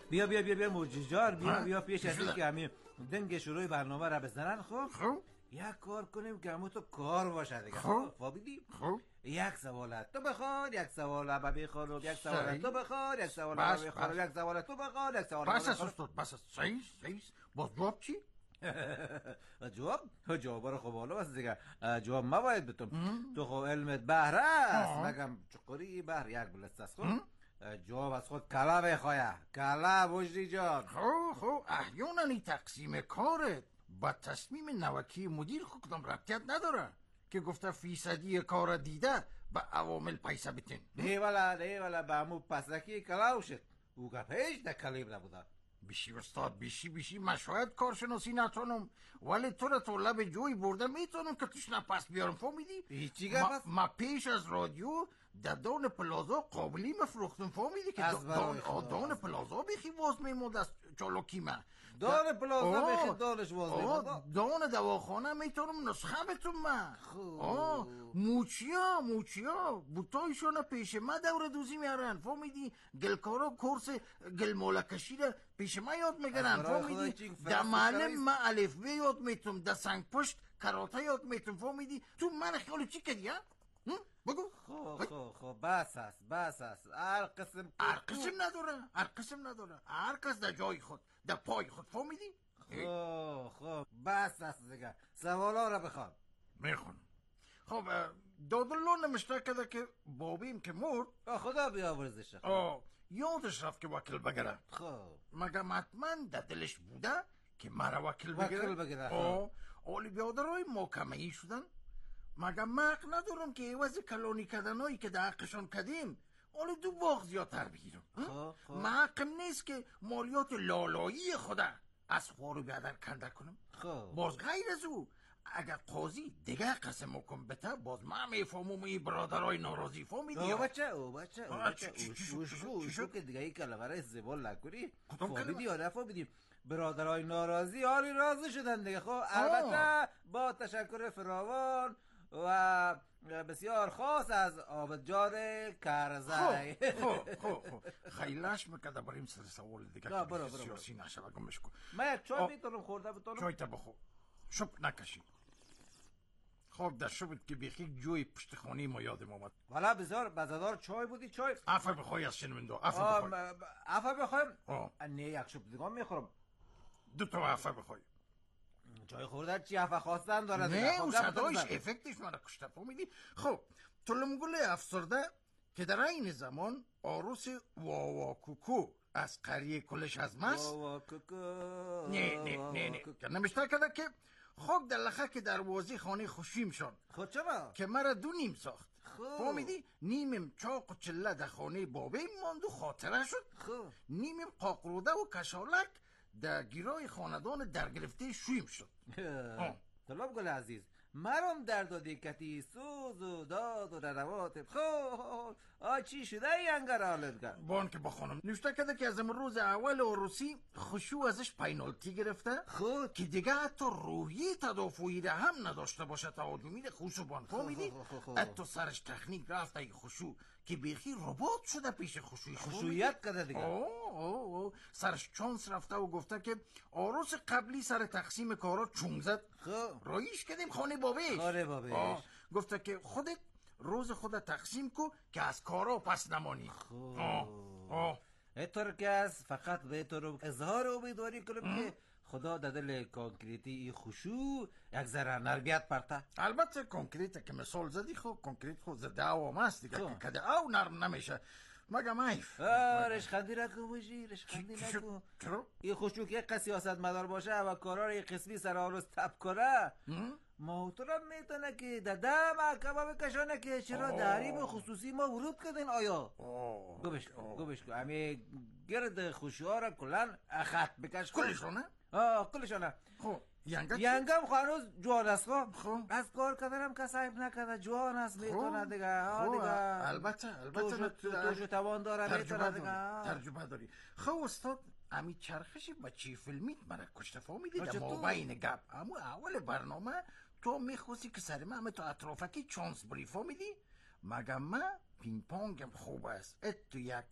[SPEAKER 3] بیا بیا بیا بیا موجی جان بیا بیا پیش از که همین دنگ شروع برنامه را بزنن. خب
[SPEAKER 8] خب
[SPEAKER 3] یک کار کنیم که همون تو کار باشه دیگه.
[SPEAKER 8] خب
[SPEAKER 3] فهمیدی؟
[SPEAKER 8] خب
[SPEAKER 3] یک سوال تو بخواد، یک سوال بابی خانم، یک سوال تو بخواد، یک سوال
[SPEAKER 8] بس،
[SPEAKER 3] بابی خانم،
[SPEAKER 8] بس.
[SPEAKER 3] یک سوال تو بخواد، یک سوال
[SPEAKER 8] بس
[SPEAKER 3] بابی
[SPEAKER 8] است
[SPEAKER 3] خانم.
[SPEAKER 8] استاد بس است. صحیح صحیح. باز جواب چی؟
[SPEAKER 3] جواب جواب رو خب حالا بس دیگه جواب ما باید بتون. تو خب علمت بهره است مگم چقوری بهر یک بلست است. خب جواب از خود کلا بخواه کلا وجدی جان.
[SPEAKER 8] خب خب احیانا این تقسیم کارت با تصمیم نوکی مدیر خود کدام ربطیت نداره که گفته فیصدی کار دیده به عوامل پیسه بتین.
[SPEAKER 3] دی والا دی والا به همون پسرکی کلاو شد او که پیش در کلیم نبوده.
[SPEAKER 8] بیشی استاد بیشی بیشی من شاید کارشناسی نتونم ولی تو را تو لب جوی برده میتونم که توش نپس بیارم. فهمیدی؟
[SPEAKER 3] هیچی
[SPEAKER 8] ما,
[SPEAKER 3] گفت؟
[SPEAKER 8] ما پیش از رادیو در دان پلازا قابلی مفروختم. فهمیدی که
[SPEAKER 3] از
[SPEAKER 8] دان,
[SPEAKER 3] برای
[SPEAKER 8] دان پلازا بیخی واز میمود از چالوکی من.
[SPEAKER 3] دان پلازا
[SPEAKER 8] آه،
[SPEAKER 3] بیخی دانش واز
[SPEAKER 8] آه،
[SPEAKER 3] میمود.
[SPEAKER 8] دان دواخانه میتونم نسخه بتون من. آه موچیا موچیا بوتایشون پیش ما دور دوزی میارن. فهمیدی؟ گلکارا کورس گل مولکشی را پیش ما یاد میگرن. فهمیدی؟ در معلم ما الف ب یاد میتونم، در سنگ پشت کراته یاد میتونم. فهمیدی؟ تو من خیال چی کردی ها؟ بگو.
[SPEAKER 3] خب خب خب بس است بس است. هر قسم
[SPEAKER 8] هر قسم نداره هر قسم نداره هر کس در جای خود در پای خود. فهمیدی؟
[SPEAKER 3] خب خب بس است دیگه. سوالا را بخوان.
[SPEAKER 8] میخونم. خب دادالله نمشته کرده که بابیم که مرد
[SPEAKER 3] خدا بیاورزش.
[SPEAKER 8] آه یادش رفت که وکیل بگیره.
[SPEAKER 3] خب
[SPEAKER 8] مگم حتما در دلش بوده که مرا وکیل بگیره.
[SPEAKER 3] وکیل بگیره.
[SPEAKER 8] آه اولی بیادرهای محکمه ای شدن. مگم من حق ندارم که عوض کلانی کردنایی که در حقشان کردیم اولی دو باغ زیادتر بگیرم. من حقم نیست که مالیات لالایی خدا از خوار و بیادر کنده کنم.
[SPEAKER 3] خب
[SPEAKER 8] باز غیر از او اگر قاضی دیگه قسم حکم بته باز من میفهمم این برادرای ناراضی. فهمیدی؟
[SPEAKER 3] او بچه او بچه او بچه او شو که دیگه ای کلمه را استعمال نکنی. فهمیدی یا نفهمیدی؟ برادرای ناراضی حالی راضی شدن دیگه. خب البته با تشکر فراوان و بسیار خاص از آبدجان کرزی.
[SPEAKER 8] خب خب خب خیلیش میکده بریم سر سوال دیگه که
[SPEAKER 3] برو برو
[SPEAKER 8] سیاسی نشه. گمش کن.
[SPEAKER 3] من یک چای میتونم خورده بتونم؟
[SPEAKER 8] چای تا بخور شب نکشی. خب در شبت که بیخی جوی پشت خانی ما یادم آمد.
[SPEAKER 3] والا بذار بزدار چای بودی چای
[SPEAKER 8] عفو بخوای از شنونده. عفو بخوای.
[SPEAKER 3] عفو بخوایم؟ نه یک شب دیگه میخورم.
[SPEAKER 8] دو تا عفو بخوای.
[SPEAKER 3] چای خوردن چی عفو خواستن داره؟
[SPEAKER 8] نه اون صدایش افکتش من کشته. فهمیدی؟ خب تلمگل افسرده که در این زمان عروس واواکوکو از قریه کلش از مست.
[SPEAKER 3] واواکوکو
[SPEAKER 8] نه نه نه نه که نمیشته کده که خاک در لخه که دروازی خانه خوشیم شد.
[SPEAKER 3] خود چرا؟
[SPEAKER 8] که مرا دو نیم ساخت. فهمیدی؟ نیمم چاق و چله در خانه بابه ماند و خاطره شد. نیمم قاقروده و کشالک در گیرای خاندان در گرفته شویم شد.
[SPEAKER 3] طلاب گل عزیز مرام درد و دکتی سوز و داد و روات. خب آ چی شده ای انگر آلدگر؟
[SPEAKER 8] بان که با خانم نوشته کرده که از امروز اول عروسی خشوع ازش پینالتی گرفته.
[SPEAKER 3] خب
[SPEAKER 8] که دیگه حتی روحی تدافعی را هم نداشته باشه تا آدمی خشوع بان. فهمیدی؟ حتی سرش تخنیک رفته ای خشوع که بیخی رباط شده پیش خشوعی.
[SPEAKER 3] خشوعیت کرده دیگه.
[SPEAKER 8] اوه اوه اوه سرش چانس رفته و گفته که عروس قبلی سر تقسیم کارا چونگ زد.
[SPEAKER 3] خب
[SPEAKER 8] رایش کردیم خانه بابیش.
[SPEAKER 3] خانه بابیش
[SPEAKER 8] گفته که خودت روز خودت تقسیم کو که از کارا پس نمانی.
[SPEAKER 3] خب اینطور که از فقط به طور اظهار امیدواری کنم که خدا در دل کنکریتی ای خشوع یک ذره نرمیت پرته.
[SPEAKER 8] البته کنکریت که مثال زدی خب کنکریت خود زده عوام است دیگه که کده او نرم نمیشه. مگم ایف
[SPEAKER 3] رشخندی نکن باشی رشخندی نکن.
[SPEAKER 8] چرا؟
[SPEAKER 3] این خشوع که یک سیاست مدار باشه و کارا رو یک قسمی سر آروز تب کنه محترم میتونه که در ده محکمه بکشانه که چرا دریب خصوصی ما ورود کردین. آیا گوش کن گوش کن همه گرد خشوع را کلن خط بکش.
[SPEAKER 8] کلشونه؟
[SPEAKER 3] آه کلشونه.
[SPEAKER 8] خب ینگم
[SPEAKER 3] ینگم خانوز جوان است. خب از کار کردنم که صاحب نکرده جوان است میتونه دیگه. ها دیگه
[SPEAKER 8] البته البته
[SPEAKER 3] توش توان داره میتونه دیگه.
[SPEAKER 8] ترجمه داری. خب استاد امی چرخش بچی فیلمیت مرا کشته. فهمیدی در مابین گپ اما اول برنامه تو میخواستی که سر من تو اطرافکی چانس بری. فهمیدی؟ مگم من پینگ پونگم خوب است. ات تو یک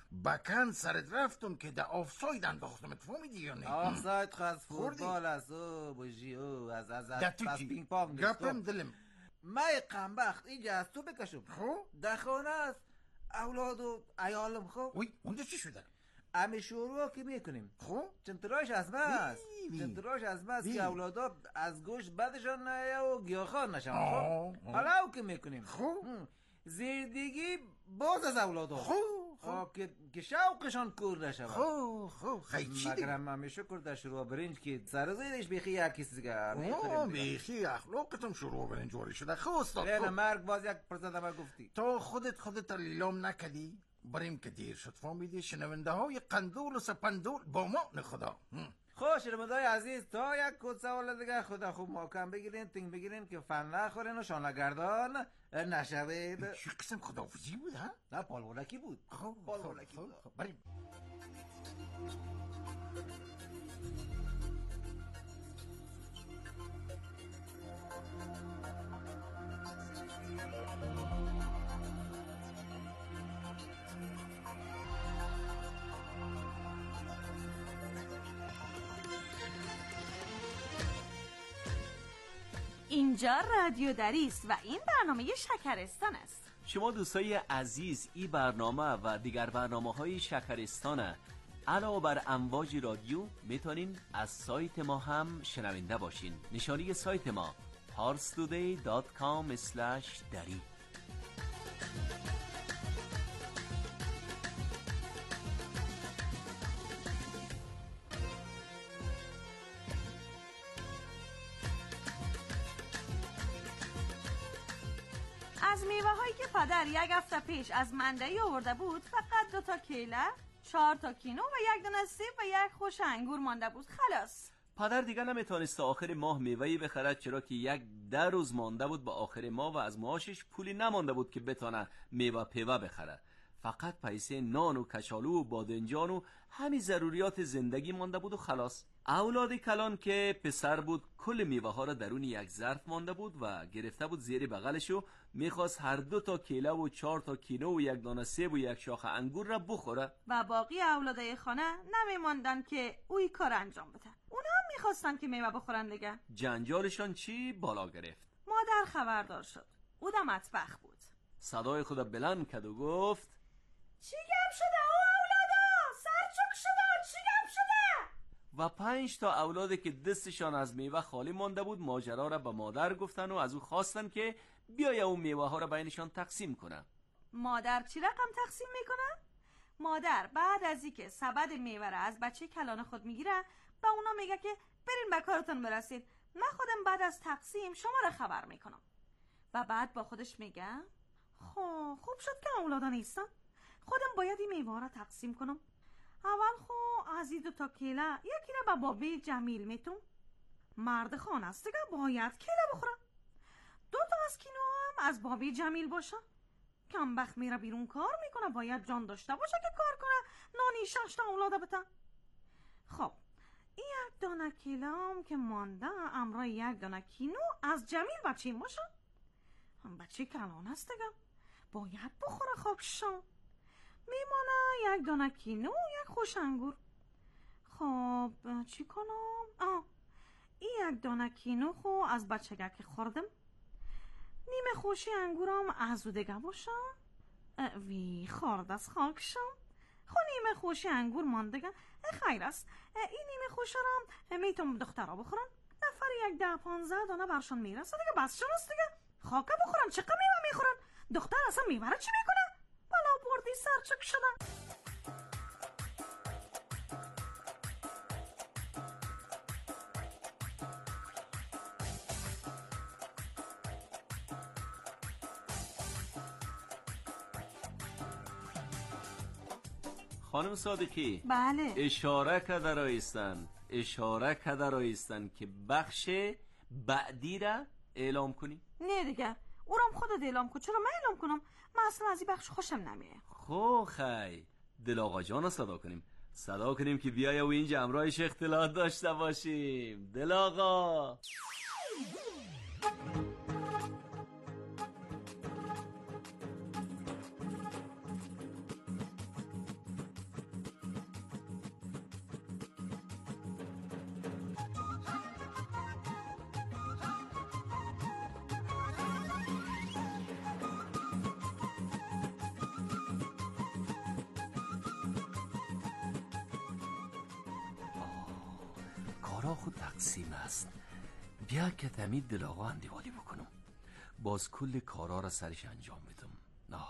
[SPEAKER 8] بکن سرت رفتم که در آفساید انداختم. فهمیدی یا نه؟
[SPEAKER 3] آفساید خو از فوتبال از او بجی او از از از پینگ پونگ
[SPEAKER 8] گپم دلم.
[SPEAKER 3] من قنبخت اینجا از تو بکشم.
[SPEAKER 8] خب
[SPEAKER 3] در خانه است اولاد و عیالم. خب
[SPEAKER 8] وی اونجا چی شده؟
[SPEAKER 3] امی شروع که میکنیم.
[SPEAKER 8] خب
[SPEAKER 3] چنتراش از ماست چنتراش از ماست که اولادا از گوشت بدشان نه و گیاهخوار نشن. خب حالا او که میکنیم.
[SPEAKER 8] خب
[SPEAKER 3] زیردگی باز از اولادا.
[SPEAKER 8] خب
[SPEAKER 3] خب که که شوقشان کور نشود.
[SPEAKER 8] خب خب خیلی چی دیگه؟
[SPEAKER 3] مگرم همی شکر در شروع برنج که سر زیرش بیخی یکی دیگه
[SPEAKER 8] میخوریم. بیخی اخلاقتم شروع برنج واری شده. خب استاد
[SPEAKER 3] نه مرگ باز یک پرزده ما گفتی.
[SPEAKER 8] تو خودت خودت لیلام نکدی؟ بریم که دیر شد. فهمیدی؟ شنونده های قندول و سپندول با ما نخدا.
[SPEAKER 3] خوش شنونده‌های عزیز، تا یک کد سوال دیگه خدا خوب محکم بگیرین، تینگ بگیرین که فن نخورین و شانگردان نشوید.
[SPEAKER 8] چه قسم خداحافظی بود ها؟
[SPEAKER 3] نه پالولکی بود.
[SPEAKER 8] خب
[SPEAKER 3] پالولکی بود.
[SPEAKER 8] بریم.
[SPEAKER 7] اینجا رادیو دری است و این برنامه شکرستان است.
[SPEAKER 5] شما دوستای عزیز این برنامه و دیگر برنامه های شکرستان علاوه بر امواج رادیو میتونین از سایت ما هم شنونده باشین. نشانی سایت ما پارس تودی دات کام اسلش دری.
[SPEAKER 7] از میوه هایی که پدر یک هفته پیش از منده آورده بود فقط دو تا کیله، چهار تا کینو و یک دونه سیب و یک خوش انگور مانده بود. خلاص
[SPEAKER 5] پدر دیگه نمیتونست تا آخر ماه میوهی بخرد، چرا که یک ده روز مانده بود با آخر ماه و از معاشش پولی نمانده بود که بتونه میوه پیوه بخره. فقط پیسه نان و کچالو و بادنجان و همین ضروریات زندگی مانده بود و خلاص. اولاد کلان که پسر بود کل میوه ها را درون یک ظرف مانده بود و گرفته بود زیر بغلش و میخواست هر دو تا کیله و چهار تا کینو و یک دانه سیب و یک شاخه انگور را بخوره
[SPEAKER 7] و باقی اولادای خانه نمیماندن که اوی کار انجام بده. اونا هم میخواستن که میوه بخورن دیگه.
[SPEAKER 5] جنجالشان چی بالا گرفت.
[SPEAKER 7] مادر خبردار شد. او در مطبخ بود.
[SPEAKER 5] صدای خود بلند کرد و گفت
[SPEAKER 7] چی گپ شده او اولادا؟ سرچوب شده؟ چی گپ شده؟
[SPEAKER 5] و پنج تا اولادی که دستشان از میوه خالی مانده بود ماجرا را به مادر گفتن و از او خواستن که بیایه اون میوه ها را بینشان تقسیم کنه.
[SPEAKER 7] مادر چی رقم تقسیم میکنه؟ مادر بعد از اینکه سبد میوه را از بچه کلان خود میگیره به اونا میگه که برین به کارتون برسید، من خودم بعد از تقسیم شما را خبر میکنم. و بعد با خودش میگه خب خوب شد که اولادا نیستن، خودم باید این میوه را تقسیم کنم. اول خو از این دو تا کیله یکی را به بابی جمیل میتون، مرد خانه است دیگه باید کیله بخوره. دو تا از کینو هم از بابی جمیل باشه، کم بخت میره بیرون کار میکنه، باید جان داشته باشه که کار کنه نانی شش تا اولاده بته. خب این یک دانه کیله هم که مانده امرا یک دانه کینو از جمیل بچه باشه، هم بچه کلان است دیگه باید بخوره خاکشان. میمانه یک دانه کینو یک خوش انگور. خب چی کنم؟ آه این یک دانه کینو خو از بچگه که خوردم، نیمه خوشی انگورم از او دیگه باشه وی خورد از خاکشم. خو نیمه خوشی انگور ماندگه خیر است. این نیمه خوش را میتونم دخترها بخورن، نفر یک ده پانزده دانه برشان میرسه دیگه بس شن است دیگه. خاکه بخورن چقدر میوه میخورن، دختر اصلا میوه را چی میکنه؟ بلا بردی سرچک شدن.
[SPEAKER 5] خانم صادقی
[SPEAKER 7] بله
[SPEAKER 5] اشاره کده رایستن اشاره کده رایستن که بخش بعدی را اعلام کنی؟
[SPEAKER 7] نه دیگه اورم خودت اعلام کن. چرا من اعلام کنم؟ من اصلا از این بخش خوشم نمیاد.
[SPEAKER 5] خو خی دل آقا جان رو صدا کنیم صدا کنیم که بیای و اینجا همراهش اختلاط داشته باشیم. دل آقا کارا خود تقسیم است. بیا که تمید دل آقا اندیوالی بکنم، باز کل کارا را سرش انجام بدم. نه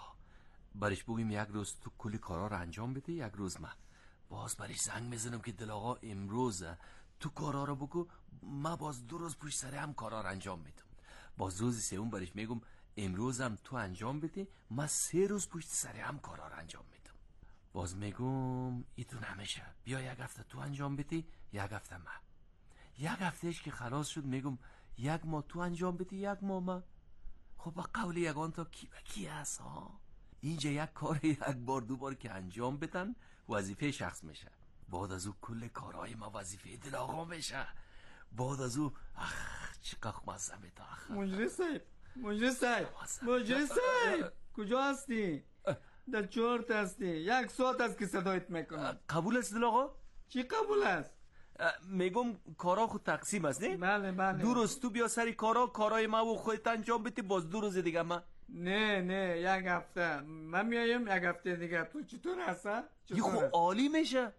[SPEAKER 5] برش بگیم یک روز تو کل کارا را انجام بده، یک روز من باز برش زنگ میزنم که دل آقا امروز تو کارا را بگو، من باز دو روز پشت سر هم کارا را انجام میدم. باز روز سوم برش میگم امروزم تو انجام بده، من سه روز پشت سر هم کارا را انجام میدم. باز میگم ایتون نمیشه، بیا یک هفته تو انجام بده، یک هفته من. یک هفتهش که خلاص شد میگم یک ماه تو انجام بده، یک ماه من. خب با قول یگان تا کی به کی هست ها؟ اینجا یک کار یک بار دو بار که انجام بدن وظیفه شخص میشه، بعد از او کل کارهای ما وظیفه دل آقا میشه. بعد از او اخ چقدر مزه میده. اخ
[SPEAKER 10] مجری صاحب، مجری صاحب، مجری صاحب کجا هستی؟ در چورت هستی؟ یک ساعت است که صدایت میکنم.
[SPEAKER 5] قبول است دل آقا؟
[SPEAKER 10] چی قبول است؟
[SPEAKER 5] میگم کارا خود تقسیم است نه؟
[SPEAKER 10] بله بله.
[SPEAKER 5] دو روز تو بیا سری کارا کارای ما و خودت انجام بدی، باز دو روز دیگه من.
[SPEAKER 10] نه نه یک هفته من میایم، یک هفته دیگه تو. چطور هسته؟
[SPEAKER 5] یه خب عالی میشه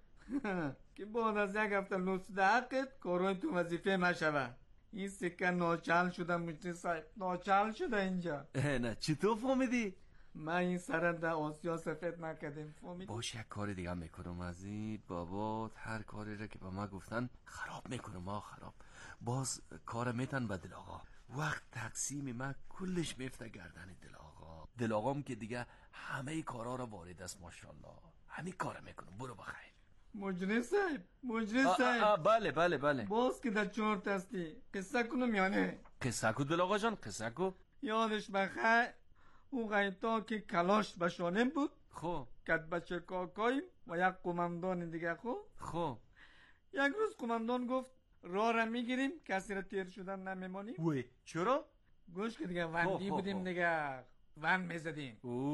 [SPEAKER 10] که بعد از یک هفته نصف حقت کارای تو وظیفه ما شوه. این سکه ناچل شده مجری صاحب، ناچل شده اینجا.
[SPEAKER 5] نه چطور فهمیدی؟
[SPEAKER 10] من این سرم در آسیا سفید نکردیم، فهمیدی؟
[SPEAKER 5] باش یک کار دیگه میکنم از این بابات، هر کاری را که به ما گفتن خراب میکنم. ما خراب باز کار میتن به دل آقا. وقت تقسیم من کلش میفته گردن دل آقا. دل آقام که دیگه همه کارا را وارد است ماشاءالله، همین کار میکنم. برو بخیر.
[SPEAKER 10] مجری صاحب، مجری صاحب.
[SPEAKER 5] بله بله بله.
[SPEAKER 10] باز که در چورت هستی قصه کنم یا نه؟
[SPEAKER 5] قصه کو دل آقا جان، قصه کو.
[SPEAKER 10] یادش بخیر او غیتا که کلاش بشانه بود،
[SPEAKER 5] خب
[SPEAKER 10] کد بچه کاکاییم و یک قماندان دیگه. خب
[SPEAKER 5] خب
[SPEAKER 10] یک روز قماندان گفت راه را میگیریم، کسی را تیر شدن نمیمانیم.
[SPEAKER 5] وی چرا؟
[SPEAKER 10] گوش که دیگه وندی بودیم دیگه، وند میزدیم.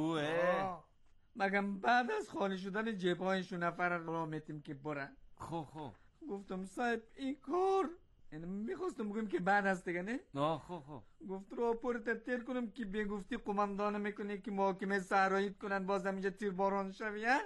[SPEAKER 5] اوه
[SPEAKER 10] مگم بعد از خالی شدن جیبهایشون نفر را میتیم که برن.
[SPEAKER 5] خب خب
[SPEAKER 10] گفتم صاحب این کار یعنی میخواستم بگم که بعد از دیگه نه.
[SPEAKER 5] آه خب خب
[SPEAKER 10] گفت رو پورت تیر کنم که بگفتی قماندان میکنی که محاکمه صحراییت کنن، باز همینجا تیر باران شوی ها؟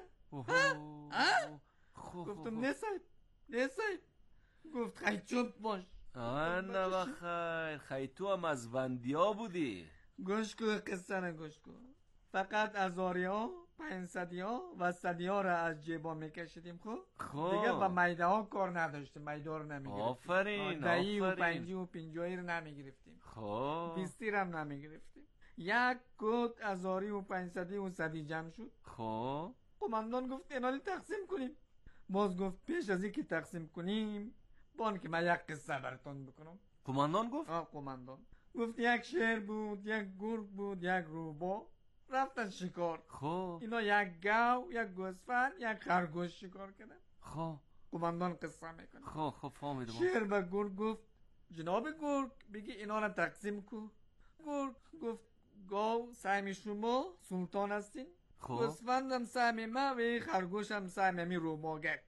[SPEAKER 10] گفتم نه صاحب، نه صاحب. گفت خیلی چوب باش.
[SPEAKER 5] آه نه بخیر، خیلی تو هم از وندیا بودی.
[SPEAKER 10] گوش کن قصه نه، گوش کن. فقط ازاریا، پنجصدیا و صدیا را از جیبا میکشیدیم. خب
[SPEAKER 5] خب
[SPEAKER 10] دیگه با میده ها کار نداشتیم، میده ها رو نمیگرفتیم.
[SPEAKER 5] آفرین
[SPEAKER 10] دهی و پنجی و پنجایی رو نمیگرفتیم.
[SPEAKER 5] خب
[SPEAKER 10] بیستی رو هم نمیگرفتیم. یک کت ازاری و پنجصدی و صدی جمع شد.
[SPEAKER 5] خب
[SPEAKER 10] قماندان گفت اینالی تقسیم کنیم. باز گفت پیش از این که تقسیم کنیم بان که من یک قصه براتون بکنم.
[SPEAKER 5] قماندان گفت؟
[SPEAKER 10] آه قماندان گفت یک شیر بود، یک گرگ بود، یک روبا رفتن شکار.
[SPEAKER 5] خب
[SPEAKER 10] اینا یک گاو، یک گوسفند، یک خرگوش شکار کردن.
[SPEAKER 5] خب
[SPEAKER 10] قماندان قصه میکنه.
[SPEAKER 5] خب خب فهمیدم.
[SPEAKER 10] شیر به گرگ گفت جناب گرگ بگی اینا را تقسیم کن. گرگ گفت گاو سهم شما سلطان هستین، گوسفند هم سهم ما و خرگوش هم سهم می روباگک.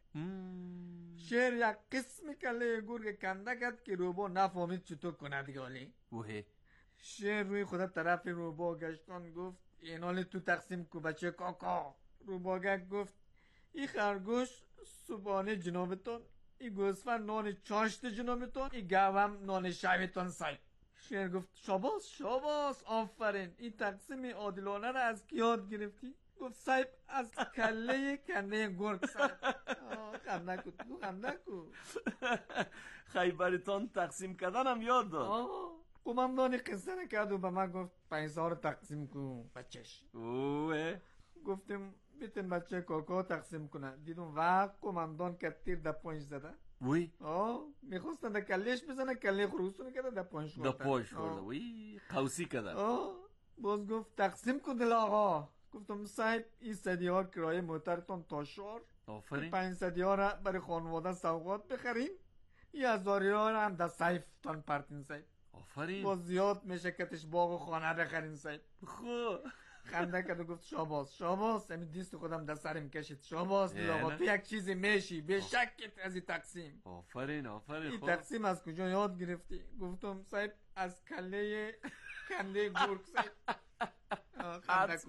[SPEAKER 10] شیر یک قسم کله گرگ کنده کرد که روبا نفهمید چطور کنه دیگه. ولی
[SPEAKER 5] اوه
[SPEAKER 10] شیر روی خود طرف روبا گشتان گفت اینال تو تقسیم کو بچه کاکا. روباگک گفت این خرگوش صبحانه جنابتون، این گوسفند نان چاشت جنابتون، این گاو هم نان شبتون. سایب شیر گفت شاباس شاباس آفرین، این تقسیم عادلانه را از کی یاد گرفتی؟ گفت صاحب از کله کنده گرگ. صاحب خنده کو تو خنده کو.
[SPEAKER 5] خیبرتان تقسیم کردن هم یاد داد.
[SPEAKER 10] قماندانی قصه نکرد و به من گفت پنجاه رو تقسیم کن بچهش.
[SPEAKER 5] اوه
[SPEAKER 10] گفتم بیتن بچه کاکا تقسیم کنه. دیدم وقت قماندان که تیر در پنج زده.
[SPEAKER 5] وی
[SPEAKER 10] آه میخواستن در کلش بزنه، کله خروسو نکرده در پنج
[SPEAKER 5] خورده. در پنج خورده وی قوسی کردن.
[SPEAKER 10] آه باز گفت تقسیم کن دل آقا. گفتم صاحب این صدی ها کرایه موترتون تا شار،
[SPEAKER 5] آفرین.
[SPEAKER 10] پنج صدی ها را برای خانواده سوغات بخریم، این هزاری ها را هم در سیف تان پرتین. صاحب
[SPEAKER 5] آفرین.
[SPEAKER 10] باز زیاد میشه کتش باغ و خانه بخرین. صاحب
[SPEAKER 5] خو
[SPEAKER 10] خنده کرد و گفت شاباس شاباس، همین دیست خودم در سرم کشید. شاباس دل آقا تو یک چیزی میشی به شکت از این تقسیم.
[SPEAKER 5] آفرین آفرین.
[SPEAKER 10] این تقسیم از کجا یاد گرفتی؟ گفتم صاحب از کله کنده گرگ. صاحب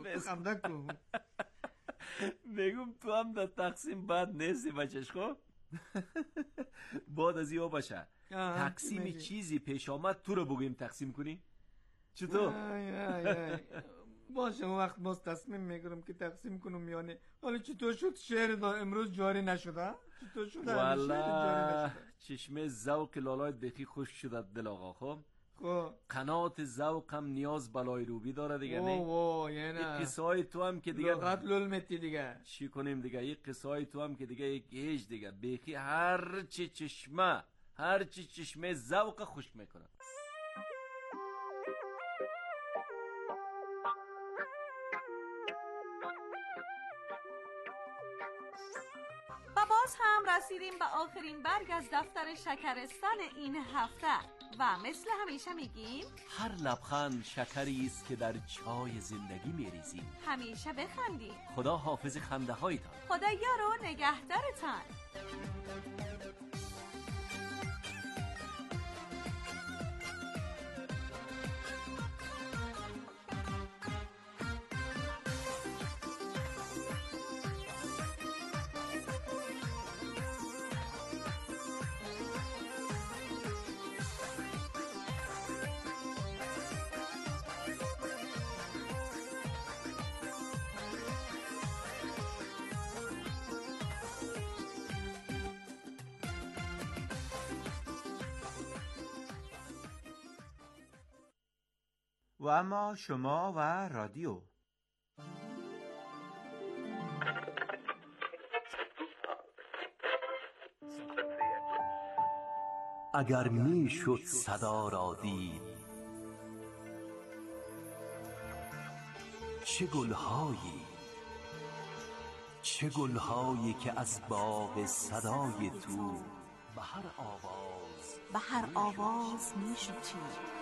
[SPEAKER 10] خنده کن.
[SPEAKER 5] میگم تو هم در تقسیم بد نیستی بچهش. خب بعد از این باشه تقسیم چیزی پیش آمد تو رو بگویم تقسیم کنی؟ چطور؟
[SPEAKER 10] باشه اون وقت باز تصمیم میگیرم که تقسیم کنم میانه. حالا چطور شد شعر دا امروز جاری نشده؟ چطور شد
[SPEAKER 5] والله چشمه ذوق لالایت بخی خوش شده دل آقا. خب
[SPEAKER 10] خب
[SPEAKER 5] قنات ذوق هم نیاز بلای روبی داره دیگه. نه
[SPEAKER 10] اوه یه نه
[SPEAKER 5] قصه های تو هم که دیگه
[SPEAKER 10] لغت للمتی دیگه
[SPEAKER 5] چی کنیم دیگه. یک قصه های تو هم که دیگه یک هیچ دیگه بخی هر چی چشمه هر چی چشمه ذوق خوش میکنه.
[SPEAKER 7] و باز هم رسیدیم به آخرین برگ از دفتر شکرستان این هفته و مثل همیشه میگیم
[SPEAKER 5] هر لبخند شکری است که در چای زندگی میریزیم.
[SPEAKER 7] همیشه بخندیم.
[SPEAKER 5] خدا حافظ خنده هایتان.
[SPEAKER 7] خدا یار و نگهدارتان.
[SPEAKER 2] و اما شما و رادیو.
[SPEAKER 16] اگر می شد صدا را دید، چه گلهایی چه گلهایی که از باغ صدای تو به هر آواز
[SPEAKER 6] به هر آواز می شد چید.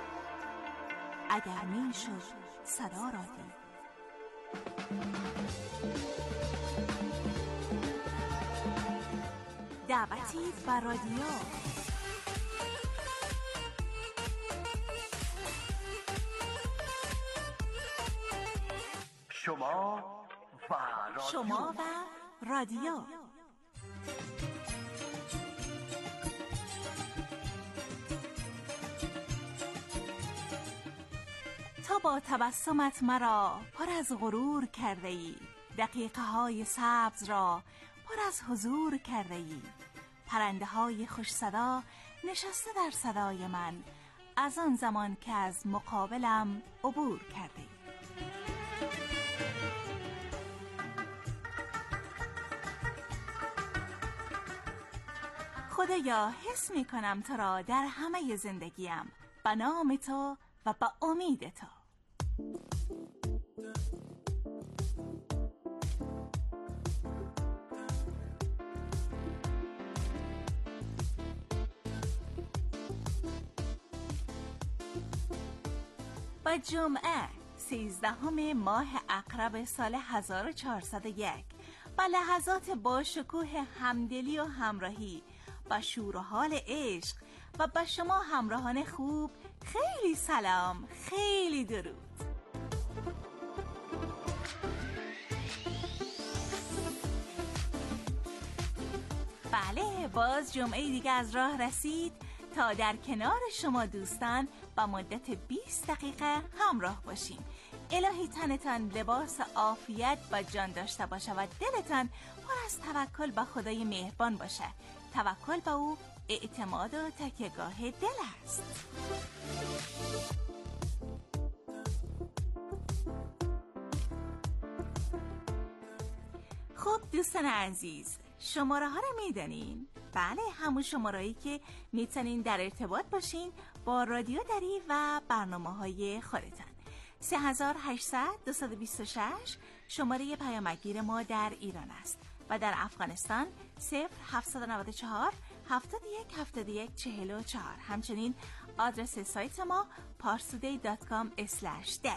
[SPEAKER 6] اگر می شد صدا را دید. دعوتی بر رادیو.
[SPEAKER 16] شما و رادیو.
[SPEAKER 6] شما و رادیو. تا با تبسمت مرا پر از غرور کرده ای، دقیقه های سبز را پر از حضور کرده ای، پرنده های خوش صدا نشسته در صدای من از آن زمان که از مقابلم عبور کرده ای. خدایا حس می کنم تو را در همه زندگیم، به نام تو و به امید تو. با جمعه سیزدهم ماه عقرب سال هزار و چهارصد و یک با لحظات با شکوه همدلی و همراهی با شور و حال عشق و با شما همراهان خوب خیلی سلام، خیلی درود. بله، باز جمعه دیگه از راه رسید تا در کنار شما دوستان با مدت بیست دقیقه همراه باشیم. الهی تنتان لباس عافیت و جان داشته باشه و دلتان پر از توکل به خدای مهربان باشه. توکل به او اعتماد و تکیهگاه دل است. خب دوستان عزیز، شماره ها رو میدانین؟ بله، همون شمارهایی که میتونین در ارتباط باشین با رادیو دری و برنامه های خودتان. سه هزار و هشتصد دویست و بیست و شش شماره پیامگیر ما در ایران است و در افغانستان صفر هفتصد و نود و چهار هفتاد و یک هفتاد و یک چهل و چهار. همچنین آدرس سایت ما پارسودی دات کام اسلش دری.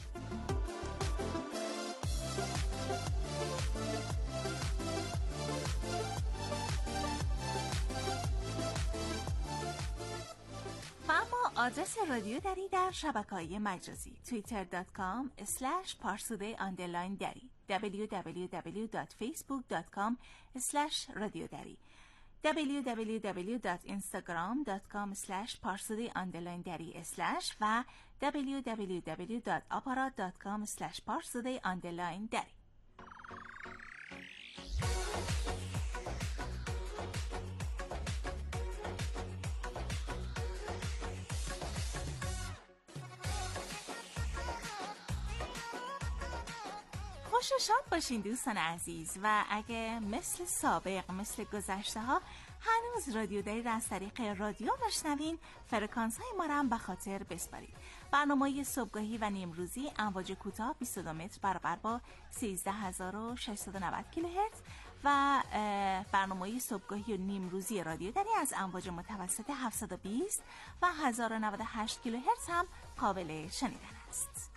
[SPEAKER 6] و اما آدرس رادیو دری در شبکه‌های مجازی توییتر دات کام اسلش پارسوده آندرلاین دری، دبلیو دبلیو دبلیو دات فیسبوک دات کام اسلش رادیو دری دبلیو دبلیو دبلیو دات اینستاگرام دات کام اسلش پارسودی آندرلاین دری اسلش و دبلیو دبلیو دبلیو دات آپارات دات کام اسلش پارسودی آندرلاین دری. خوش و شاد باشین دوستان عزیز و اگه مثل سابق مثل گذشته ها هنوز رادیو دری را از طریق رادیو بشنوین، فرکانس های ما را هم به خاطر بسپارید. برنامه صبحگاهی و نیمروزی امواج کوتاه بیست و دو متر برابر با سیزده هزار و ششصد و نود کیلوهرتز و برنامه صبحگاهی و نیمروزی رادیو دری از امواج متوسط هفتصد و بیست و هزار و نود و هشت کیلوهرتز هم قابل شنیدن است.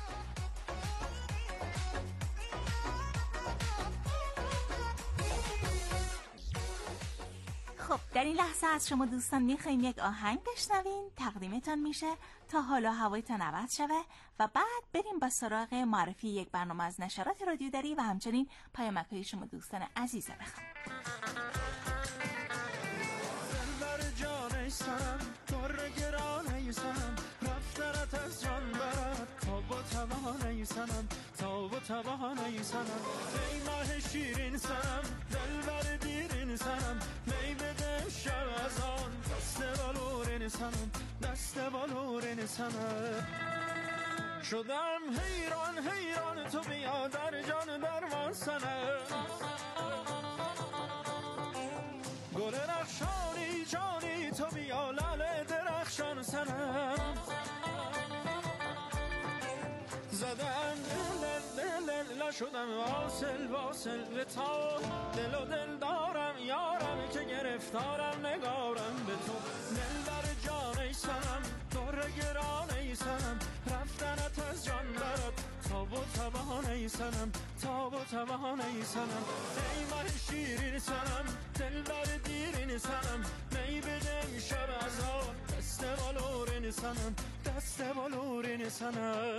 [SPEAKER 6] خب در این لحظه از شما دوستان میخوایم یک آهنگ بشنوین، تقدیمتان میشه تا حالا هوایتان عوض شوه و بعد بریم با سراغ معرفی یک برنامه از نشرات رادیو دری و همچنین پیامک‌های شما دوستان عزیز بخوام.
[SPEAKER 17] دلبر جان سرم در گرانه سرم رفتنت از جان برد تا با توانه سرم تا با توانه سرم ای ماه شیرین سرم دلبر دیرین سرم می بده شب از آن دست بالورین سرم دست بالورین سرم شدم حیران حیران تو بیا در جان درمان سرم گل رخشانی جانی تو بیا لال درخشان سرم زدم دل دل دل شدم واصل واصل به تا دل و دل دارم یارم که گرفتارم نگارم به تو دل بر جان ای سنم در گران ای سنم رفتنت از جان برد تا و توان ای سنم تا و توان ای سنم ای ماه شیرین سنم دل بر دیرین سنم می بدم شب از آن دست بالورین سنم دست بالورین سنم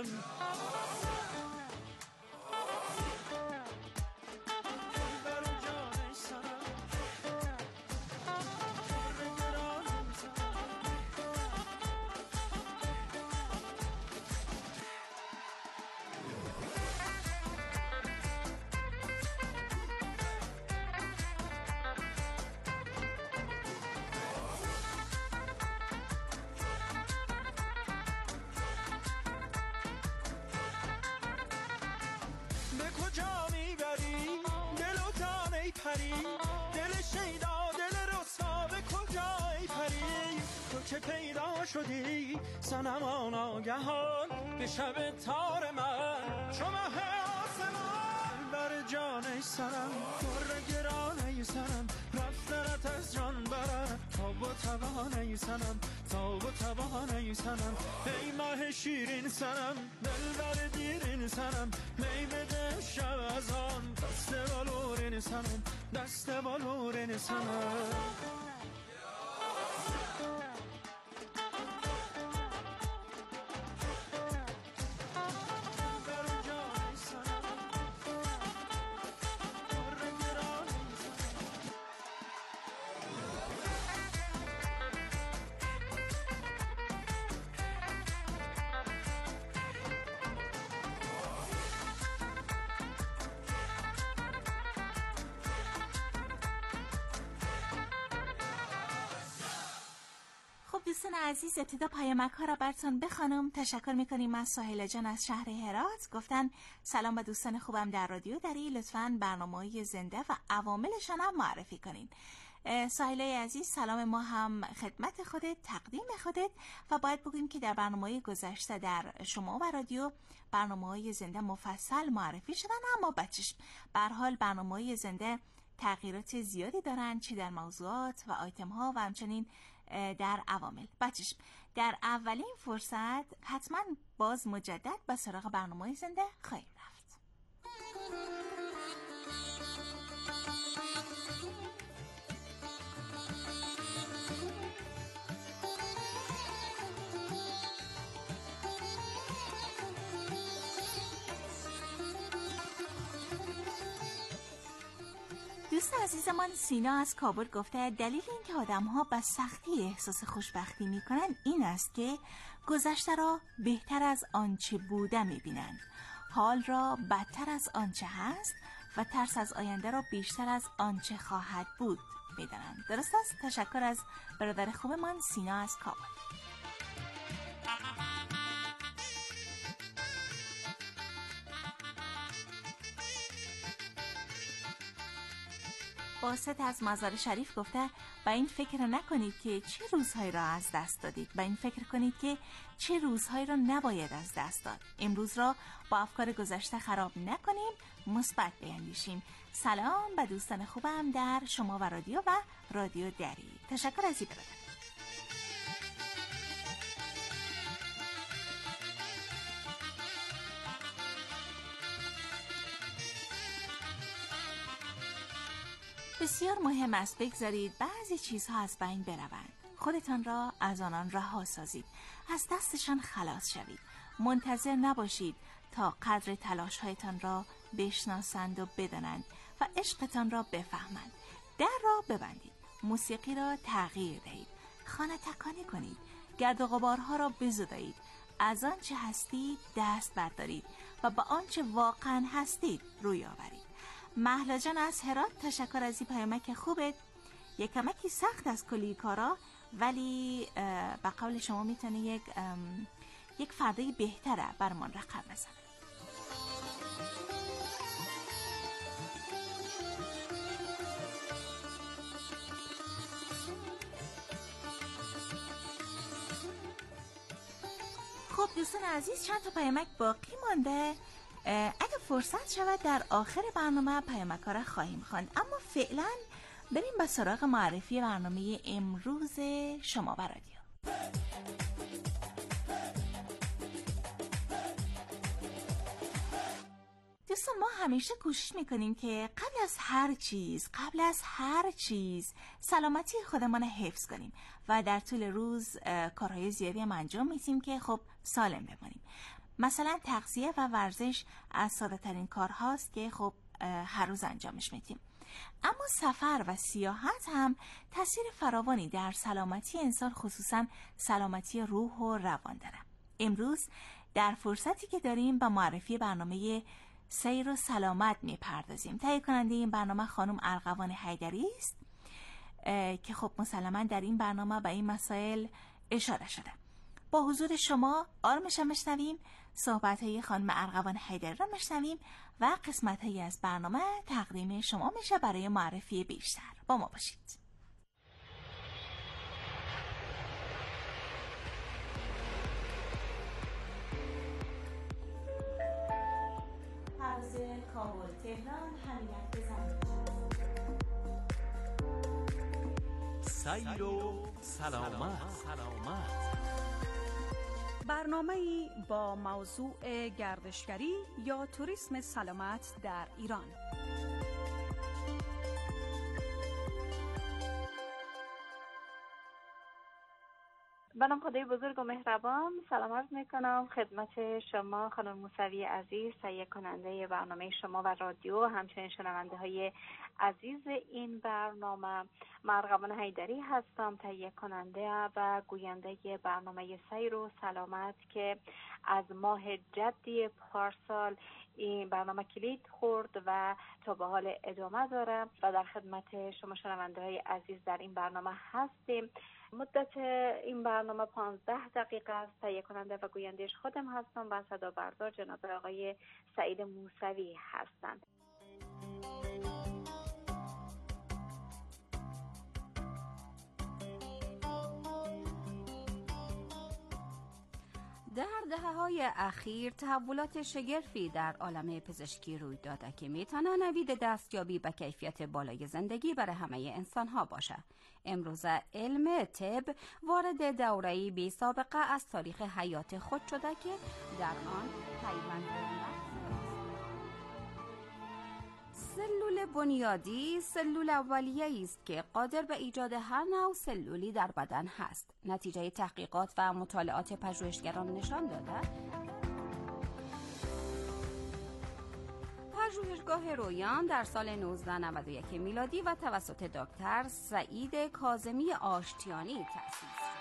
[SPEAKER 17] دل شیدا دل رسوا به کجای پری تو که پیدا شدی صنمان آگهان به شب تار من چو مه آسمان بر جان سرم در گران سرم رفتنت از جان برد تا با توان سنم تا با توان سنم ای ماه شیرین سنم دل بر دیرین سنم می بده شب از آن دست بالورین سنم دست بالورین سنم
[SPEAKER 6] دوستان عزیز ابتدا پیامک ها را براتون بخوانم. تشکر میکنیم از ساحل جان از شهر هرات. گفتن سلام به دوستان خوبم در رادیو دری، لطفاً برنامه‌های زنده و عواملشان هم معرفی کنین. ساحل عزیز سلام ما هم خدمت خودت، تقدیم خودت و باید بگوییم که در برنامه‌های گذشته در شما و رادیو برنامه‌های زنده مفصل معرفی شدن، اما بچش به هر حال برنامه‌های زنده تغییرات زیادی دارن، چی در موضوعات و آیتم ها و همچنین در عوامل. بچش در اولین فرصت حتما باز مجدد به سراغ برنامه زنده خواهیم رفت. دوست عزیزمان سینا از کابل گفته دلیل اینکه آدم‌ها به سختی احساس خوشبختی می‌کنند این است که گذشته را بهتر از آنچه بوده می‌بینند، حال را بدتر از آنچه هست و ترس از آینده را بیشتر از آنچه خواهد بود می‌دانند. درست است؟ تشکر از برادر خوبمان سینا از کابل. باسط از مزار شریف گفته با این فکر نکنید که چه روزهایی را از دست دادید، با این فکر کنید که چه روزهایی را نباید از دست داد. امروز را با افکار گذشته خراب نکنیم، مثبت بیندیشیم. سلام به دوستان خوبم در شما و رادیو و رادیو دری. تشکر از این برادر. بسیار مهم است بگذارید بعضی چیزها از بین بروند. خودتان را از آنان رها سازید، از دستشان خلاص شوید. منتظر نباشید تا قدر تلاش‌هایتان را بشناسند و بدانند و عشقتان را بفهمند. در را ببندید، موسیقی را تغییر دهید، خانه تکانی کنید، گرد و غبارها را بزدایید، از آنچه هستید دست بردارید و به آنچه واقعا هستید روی آورید. مهلا جان از هرات، تشکر از این پیامک خوبت. یک کمکی سخت از کلی کارا، ولی به قول شما میتونه یک یک فردای بهتره برمان رقم بزنه. خب دوستان عزیز، چند تا پیامک باقی مانده. اگه فرصت شود در آخر برنامه پیامک‌ها را خواهیم خواند، اما فعلا بریم به سراغ معرفی برنامه امروز شما و رادیو. دوستان ما همیشه کوشش میکنیم که قبل از هر چیز قبل از هر چیز سلامتی خودمان حفظ کنیم و در طول روز کارهای زیادی هم انجام میدیم که خب سالم بمانیم. مثلا تغذیه و ورزش از ساده ترین کار هاست که خب هر روز انجامش میدیم. اما سفر و سیاحت هم تاثیر فراوانی در سلامتی انسان، خصوصا سلامتی روح و روان داره. امروز در فرصتی که داریم با معرفی برنامه سیر و سلامت میپردازیم. تهیه کننده این برنامه خانم ارغوان حیدری است که خب مسلماً در این برنامه به این مسائل اشاره شده. با حضور شما آرامش میشنویم، صحبت‌های خانم ارغوان حیدری را میشنویم و قسمت‌هایی از برنامه تقدیم شما میشه برای معرفی بیشتر. با ما باشید. حوزه کابل تهران همیت بزنید.
[SPEAKER 4] سیر و سلامت. سلامت.
[SPEAKER 18] برنامه‌ای با موضوع گردشگری یا توریسم سلامت در ایران.
[SPEAKER 19] به نام خدای بزرگ و مهربان سلام عرض میکنم خدمت شما خانم موسوی عزیز، تهیه کننده برنامه شما و رادیو، همچنین شنونده های عزیز این برنامه. ارغوان حیدری هستم، تهیه کننده و گوینده برنامه سیر و سلامت که از ماه جدی پارسال این برنامه کلید خورد و تا به حال ادامه داره و در خدمت شما شنونده های عزیز در این برنامه هستیم. مدت این برنامه پانزده دقیقه است. تهیه کننده و گوینده‌اش خودم هستم و صدا بردار جناب آقای سعید موسوی هستند.
[SPEAKER 20] در دهه‌های اخیر تحولات شگرفی در عالم پزشکی روی داده که میتونه نوید دستیابی به کیفیت بالای زندگی برای همه انسان‌ها باشه. امروزه علم طب وارد دوره‌ای بی سابقه از تاریخ حیات خود شده که در آن پیوند سلول بنیادی سلول اولیه‌ای است که قادر به ایجاد هر نوع سلولی در بدن هست. نتیجه تحقیقات و مطالعات پژوهشگران نشان داده پژوهشگاه رویان در سال نوزده نود و یک میلادی و توسط دکتر سعید کاظمی آشتیانی تأسیس شد.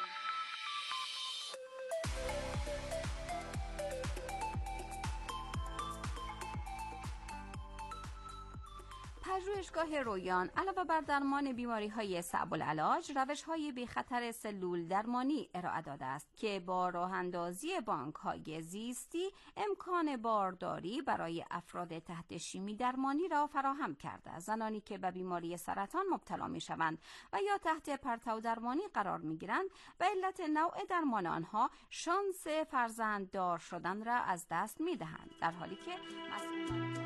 [SPEAKER 20] پژوهشگاه رویان علاوه بر درمان بیماری‌های صعب العلاج، روش‌های بی خطر سلول درمانی ارائه داده است که با راه‌اندازی بانک‌های زیستی امکان بارداری برای افراد تحت شیمی درمانی را فراهم کرده. زنانی که به بیماری سرطان مبتلا می‌شوند و یا تحت پرتو درمانی قرار می‌گیرند به علت نوع درمان آنها شانس فرزنددار شدن را از دست می‌دهند، در حالی که مسئولان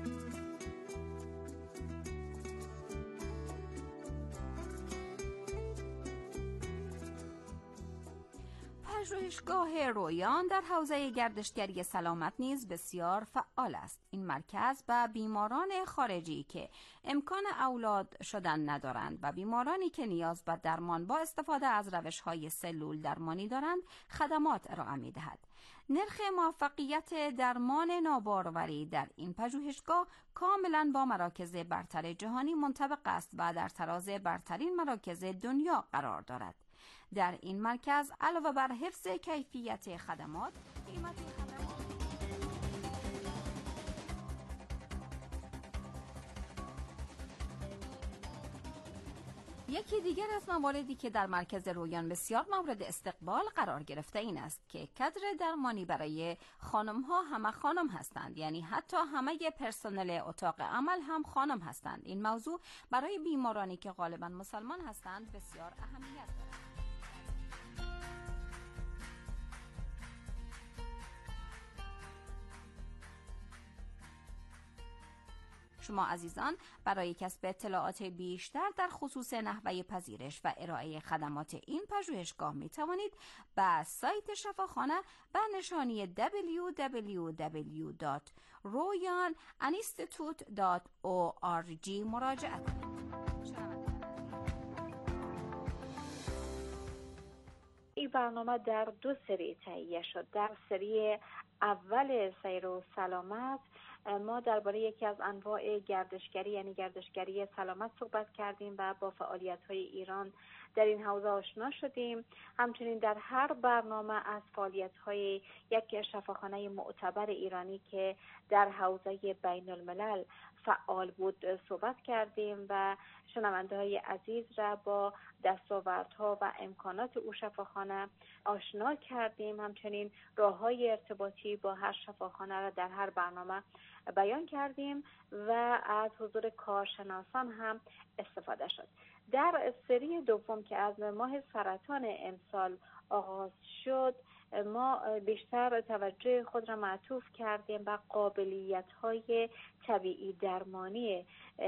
[SPEAKER 20] پژوهشگاه رویان در حوزه گردشگری سلامت نیز بسیار فعال است. این مرکز به بیماران خارجی که امکان اولاد شدن ندارند و بیمارانی که نیاز به درمان با استفاده از روش‌های سلول درمانی دارند خدمات ارائه می‌دهد. نرخ موفقیت درمان ناباروری در این پژوهشگاه کاملا با مراکز برتر جهانی منطبق است و در تراز برترین مراکز دنیا قرار دارد. در این مرکز علاوه بر حفظ کیفیت خدمات، قیمت خدمات یکی دیگر از مواردی که در مرکز رویان بسیار مورد استقبال قرار گرفته این است که کادر درمانی برای خانم ها همه خانم هستند، یعنی حتی همه پرسنل اتاق عمل هم خانم هستند. این موضوع برای بیمارانی که غالبا مسلمان هستند بسیار اهمیت دارد. شما عزیزان برای کسب اطلاعات بیشتر در خصوص نحوه پذیرش و ارائه خدمات این پژوهشگاه می توانید به سایت شفاخانه به نشانی دبلیو دبلیو دبلیو دات رویان انستیتوت دات او آر جی مراجعه کنید.
[SPEAKER 19] این برنامه در دو سری تهیه شد. در سری اول سیر و سلامت ما درباره یکی از انواع گردشگری یعنی گردشگری سلامت صحبت کردیم و با فعالیت‌های ایران در این حوزه آشنا شدیم. همچنین در هر برنامه از فعالیت‌های یک شفاخانه معتبر ایرانی که در حوزه بین الملل فعال بود صحبت کردیم و شنونده‌های عزیز را با دستاوردها و امکانات او شفاخانه آشنا کردیم. همچنین راه‌های ارتباطی با هر شفاخانه را در هر برنامه بیان کردیم و از حضور کارشناسان هم استفاده شد. در سری دوم که از ماه سرطان امسال آغاز شد ما بیشتر توجه خود را معطوف کردیم به قابلیت‌های طبیعی درمانی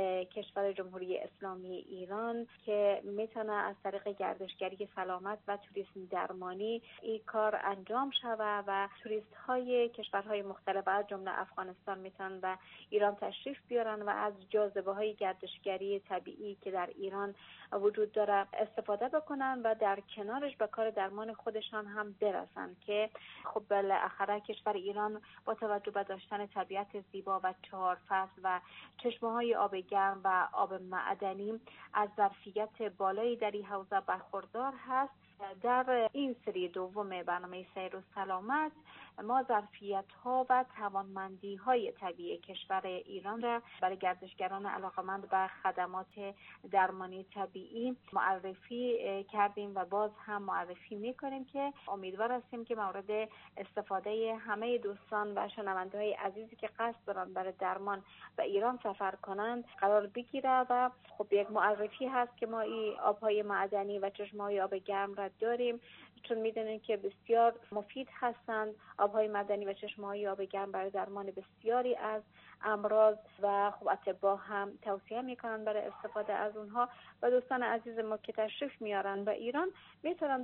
[SPEAKER 19] کشور جمهوری اسلامی ایران که میتونه از طریق گردشگری سلامت و توریسم درمانی این کار انجام شود و توریست های کشورهای مختلف از جمله افغانستان میتونن و ایران تشریف بیارن و از جاذبه های گردشگری طبیعی که در ایران وجود داره استفاده بکنن و در کنارش به کار درمان خودشان هم برسن که خب بالاخره کشور ایران با توجه به داشتن طبیعت زیبا و چهار فصل و چشمه های آب گرم و آب معدنی از ظرفیت بالایی در این حوزه برخوردار هست. در این سری دوم برنامه سیر و سلامت ما ظرفیت ها و توانمندی های طبیعی کشور ایران را برای گردشگران علاقمند به خدمات درمانی طبیعی معرفی کردیم و باز هم معرفی میکنیم که امیدوار هستیم که مورد استفاده همه دوستان و شنونده های عزیزی که قصد دارن برای درمان به ایران سفر کنند قرار بگیره و خب یک معرفی هست که ما این آبهای معدنی و چشمه های آب گرم را داریم چون میدونین که بسیار مفید هستند. آبهای معدنی و چشمه‌های آب گرم برای درمان بسیاری از امراض و خب اطباء هم توصیه میکنن برای استفاده از اونها و دوستان عزیز ما که تشریف میارن به ایران میتونن